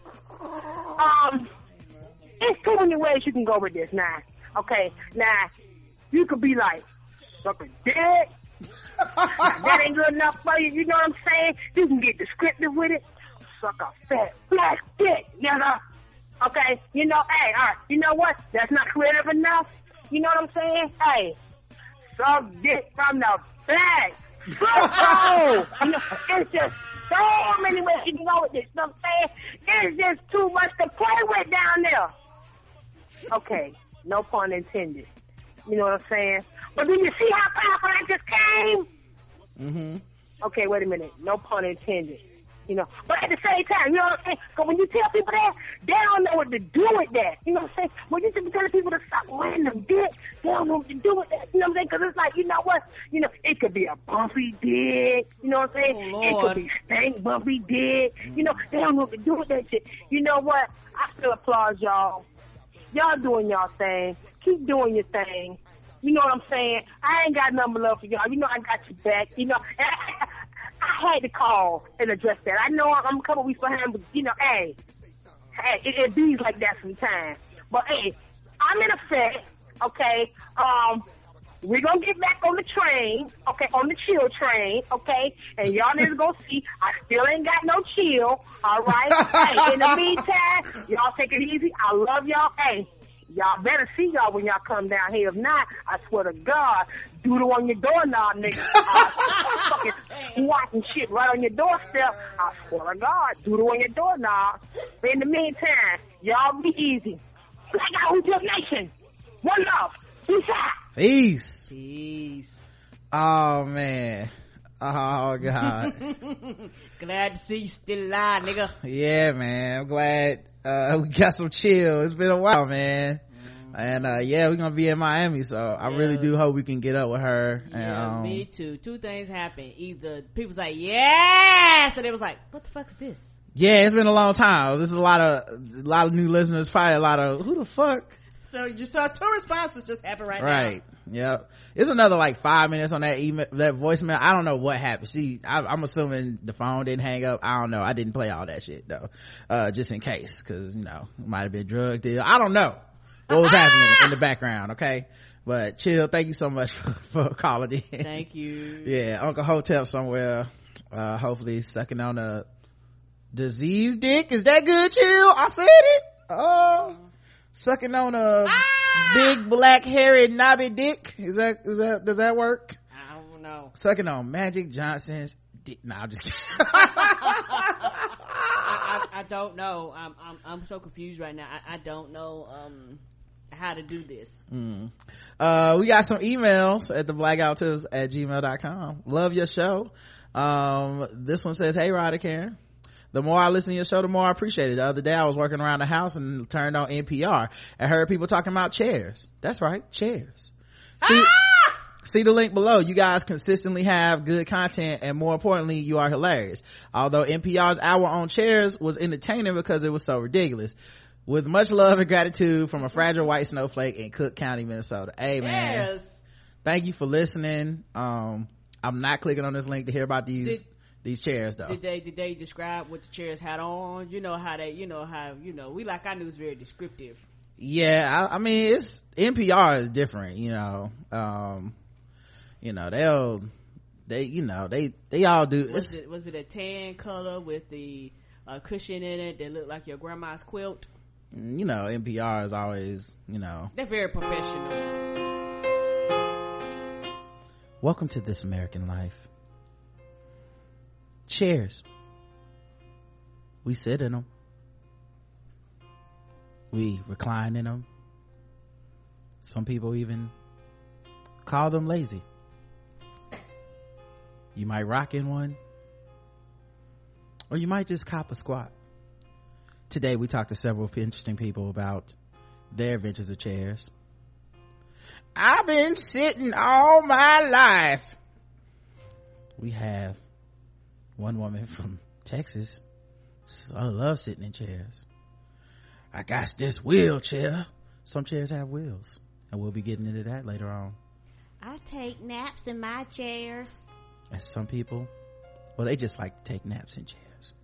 Speaker 7: It's too many ways you can go with this now. Okay. Now, you could be like, suck a dick. That ain't good enough for you. You know what I'm saying? You can get descriptive with it. Suck a fat black dick, nigga. Okay, you know, hey, all right, you know what? That's not creative enough. You know what I'm saying? Hey, suck dick from the back. Oh, you know, it's just so many ways you can go with this. You know what I'm saying? It's just too much to play with down there. Okay, no pun intended. You know what I'm saying? But do you see how powerful that just came? Mm-hmm. Okay, wait a minute. No pun intended. You know, but at the same time, you know what I'm saying? Because when you tell people that, they don't know what to do with that. You know what I'm saying? When you tell people to stop random dick, they don't know what to do with that. You know what I'm saying? Because it's like, you know what? You know, it could be a bumpy dick. You know what I'm saying?
Speaker 3: Oh,
Speaker 7: it could be stank bumpy dick. You know, they don't know what to do with that shit. You know what? I still applaud y'all. Y'all doing y'all thing. Keep doing your thing. You know what I'm saying? I ain't got nothing but love for y'all. You know I got your back. You know, I had to call and address that. I know I'm a couple weeks behind, but, you know, hey, it be like that sometimes. But, hey, I'm in effect, okay? We're going to get back on the train, okay, on the chill train, okay? And y'all niggas going to see I still ain't got no chill, all right? Hey, in the meantime, y'all take it easy. I love y'all. Hey, y'all better see y'all when y'all come down here. If not, I swear to God, doodle on your doorknob, nigga. Fucking squatting shit right on your doorstep. I swear to God, doodle on your doorknob. But in the meantime, y'all be easy. Black Guy Who Tips Nation. One love. Peace out.
Speaker 2: Peace.
Speaker 3: Peace.
Speaker 2: Oh man. Oh God.
Speaker 3: Glad to see you still alive, nigga.
Speaker 2: Yeah, man. I'm glad we got some chill. It's been a while, man. And yeah, we're gonna be in Miami, so I really do hope we can get up with her.
Speaker 3: Yeah, me too. Two things happen. Either people's like, yes, and it was like, what the fuck's this?
Speaker 2: Yeah, it's been a long time. This is a lot of new listeners, probably a lot of who the fuck.
Speaker 3: So you saw two responses just happen right now.
Speaker 2: Right. Yep. It's another like 5 minutes on that email, that voicemail. I don't know what happened. I'm assuming the phone didn't hang up. I don't know. I didn't play all that shit though, just in case, because it might have been drug deal. I don't know what was happening in the background. Okay, but chill. Thank you so much for calling in.
Speaker 3: Thank you.
Speaker 2: Yeah, Uncle Hotep somewhere, hopefully sucking on a disease dick. Is that good, chill? I said it. Sucking on a big black hairy knobby dick. Does that work?
Speaker 3: I don't know.
Speaker 2: Sucking on Magic Johnson's dick. Nah, I'm just kidding.
Speaker 3: I don't know. I'm so confused right now. I don't know how to do this.
Speaker 2: We got some emails at the blackouttips@gmail.com. Love your show. This one says, hey Rod and Karen, the more I listen to your show, the more I appreciate it. The other day I was working around the house and turned on NPR and heard people talking about chairs. That's right, chairs. See the link below. You guys consistently have good content, and more importantly, you are hilarious. Although NPR's hour on chairs was entertaining because it was so ridiculous. With much love and gratitude from a fragile white snowflake in Cook County, Minnesota. Hey man,
Speaker 3: yes.
Speaker 2: Thank you for listening. I'm not clicking on this link to hear about these chairs though.
Speaker 3: Did they describe what the chairs had on? We like our news very descriptive.
Speaker 2: Yeah, I mean, it's NPR is different, they all do.
Speaker 3: Was it a tan color with the cushion in it that looked like your grandma's quilt?
Speaker 2: NPR is always,
Speaker 3: they're very professional.
Speaker 2: Welcome to This American Life. Chairs. We sit in them. We recline in them. Some people even call them lazy. You might rock in one, or you might just cop a squat. Today we talked to several interesting people about their adventures of chairs. I've been sitting all my life. We have one woman from Texas. I love sitting in chairs. I got this wheelchair. Some chairs have wheels, and we'll be getting into that later on.
Speaker 8: I take naps in my chairs.
Speaker 2: And some people, well, they just like to take naps in chairs.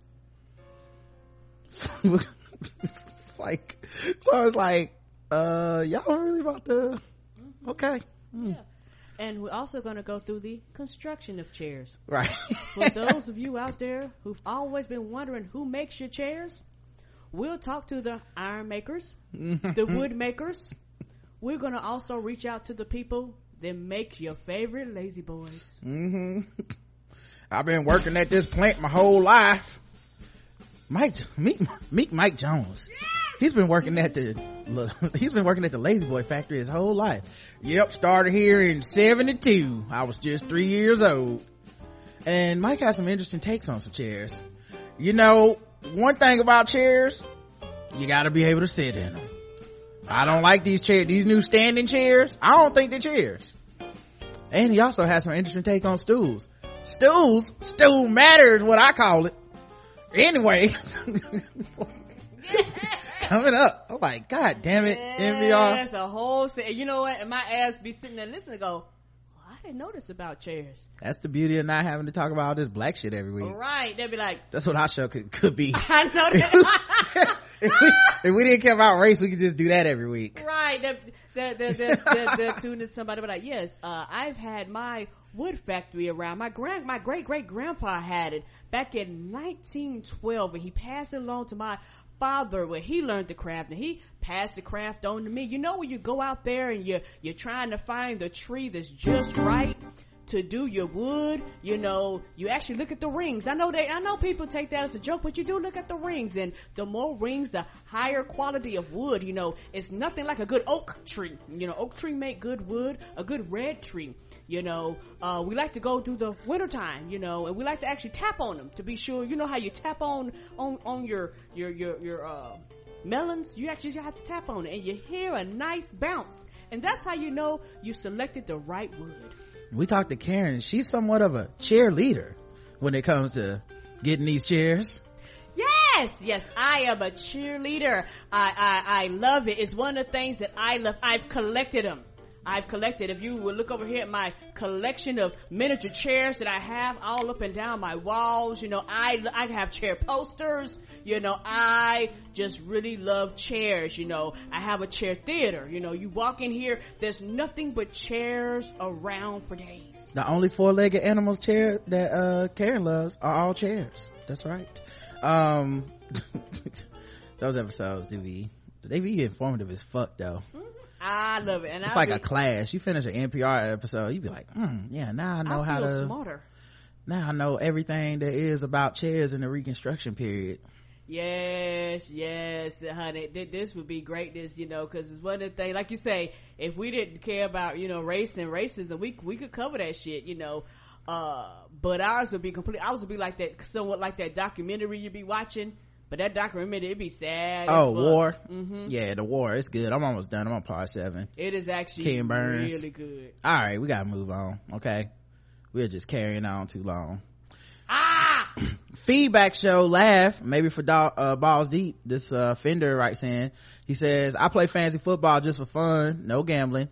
Speaker 2: It's like, y'all really about to, okay.
Speaker 3: Yeah. And we're also going to go through the construction of chairs.
Speaker 2: Right.
Speaker 3: For those of you out there who've always been wondering who makes your chairs, we'll talk to the iron makers, the wood makers. We're going to also reach out to the people that make your favorite lazy boys.
Speaker 2: I've been working at this plant my whole life. Mike Jones. He's been working at the Lazy Boy factory his whole life. Yep, started here in 72. I was just 3 years old. And Mike has some interesting takes on some chairs. One thing about chairs, you gotta be able to sit in them. I don't like these new standing chairs. I don't think they're chairs. And he also has some interesting take on stools. Stool matter is what I call it. Anyway. Coming up. I'm like, God damn it, NPR.
Speaker 3: That's a whole you know what? And my ass be sitting there listening and go, I didn't know this about chairs.
Speaker 2: That's the beauty of not having to talk about all this black shit every week.
Speaker 3: Right. They'd be like,
Speaker 2: that's what our show could be.
Speaker 3: I know that.
Speaker 2: if we didn't care about race, we could just do that every week.
Speaker 3: Right. They're tuning somebody be like, yes, I've had my wood factory around. My great great grandpa had it back in 1912, and he passed it along to my father where he learned the craft, and he passed the craft on to me. You know, when you go out there and you're trying to find the tree that's just right to do your wood, you know, you actually look at the rings. I know people take that as a joke, but you do look at the rings, and the more rings, the higher quality of wood. You know, it's nothing like a good oak tree. You know, oak tree make good wood. A good red tree, you know, we like to go through the wintertime, you know, and we like to actually tap on them to be sure. You know how you tap on your melons? You actually have to tap on it, and you hear a nice bounce, and that's how you know you selected the right wood.
Speaker 2: We talked to Karen. She's somewhat of a cheerleader when it comes to getting these chairs.
Speaker 3: Yes, I am a cheerleader. I love it. It's one of the things that I love. I've collected them. If you will look over here at my collection of miniature chairs that I have all up and down my walls, you know, I have chair posters. You know, I just really love chairs. You know, I have a chair theater. You know, you walk in here, there's nothing but chairs around for days.
Speaker 2: The only four-legged animals chair that Karen loves are all chairs. That's right. Those episodes they be informative as fuck though.
Speaker 3: I love it. And
Speaker 2: it's like a class. You finish an NPR episode, you be like, yeah, now I know how to
Speaker 3: smarter.
Speaker 2: Now I know everything there is about chairs in the Reconstruction period.
Speaker 3: Yes, honey. This would be greatness, you know, because it's one of the things, like you say, if we didn't care about, you know, race and racism, we could cover that shit, you know. But ours would be ours would be like that, somewhat like that documentary you be watching. But that documentary, it'd be sad.
Speaker 2: Oh, War? Mm-hmm. Yeah, the War. It's good. I'm almost done. I'm on part 7.
Speaker 3: It is actually
Speaker 2: Ken Burns.
Speaker 3: really good.
Speaker 2: All right, we gotta move on. Okay, we're just carrying on too long. Feedback show laugh maybe for balls deep. This Fender writes in. He says, I play fantasy football just for fun, no gambling.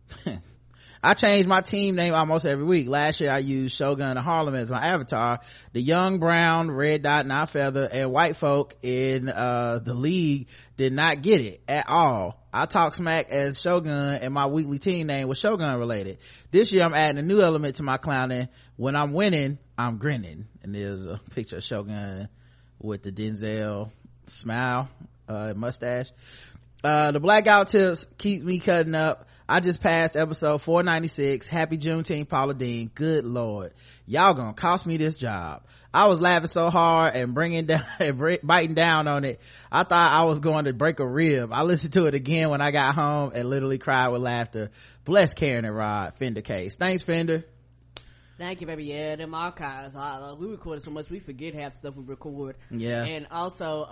Speaker 2: I change my team name almost every week. Last year I used Shogun of Harlem as my avatar. The young, brown, red dot, not feather, and white folk in the league did not get it at all. I talk smack as Shogun, and my weekly team name was Shogun related. This year I'm adding a new element to my clowning. When I'm winning, I'm grinning. And there's a picture of Shogun with the Denzel smile, mustache. The blackout tips keep me cutting up. I just passed episode 496. Happy Juneteenth, Paula Deen. Good Lord. Y'all gonna cost me this job. I was laughing so hard and biting down on it. I thought I was going to break a rib. I listened to it again when I got home and literally cried with laughter. Bless Karen and Rod. Fender case. Thanks, Fender.
Speaker 3: Thank you, baby. Yeah, them archives. We recorded so much we forget half the stuff we record.
Speaker 2: Yeah.
Speaker 3: And also,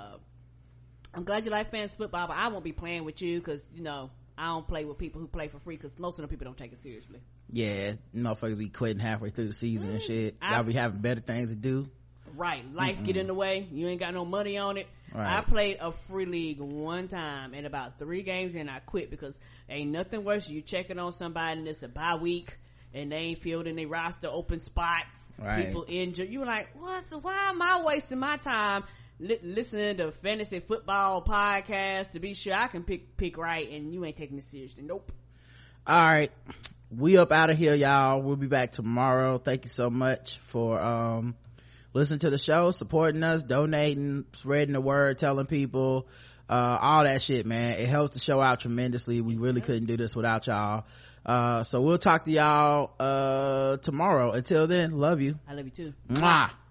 Speaker 3: I'm glad you like fantasy football, but I won't be playing with you because, you know, I don't play with people who play for free because most of them people don't take it seriously.
Speaker 2: Yeah, motherfuckers be quitting halfway through the season and shit. Y'all be having better things to do.
Speaker 3: Right. Life get in the way. You ain't got no money on it. Right. I played a free league one time, and about 3 games in I quit because ain't nothing worse. You checking on somebody and it's a bye week and they ain't filled in their roster open spots. Right. People injured. You were like, what? Why am I wasting my time listening to fantasy football podcast to be sure I can pick right, and you ain't taking it seriously? Nope.
Speaker 2: All right, we up out of here, y'all. We'll be back tomorrow. Thank you so much for listening to the show, supporting us, donating, spreading the word, telling people, all that shit, man. It helps the show out tremendously. We really couldn't do this without y'all. So we'll talk to y'all tomorrow. Until then, love you.
Speaker 3: I love you too.
Speaker 2: Mwah.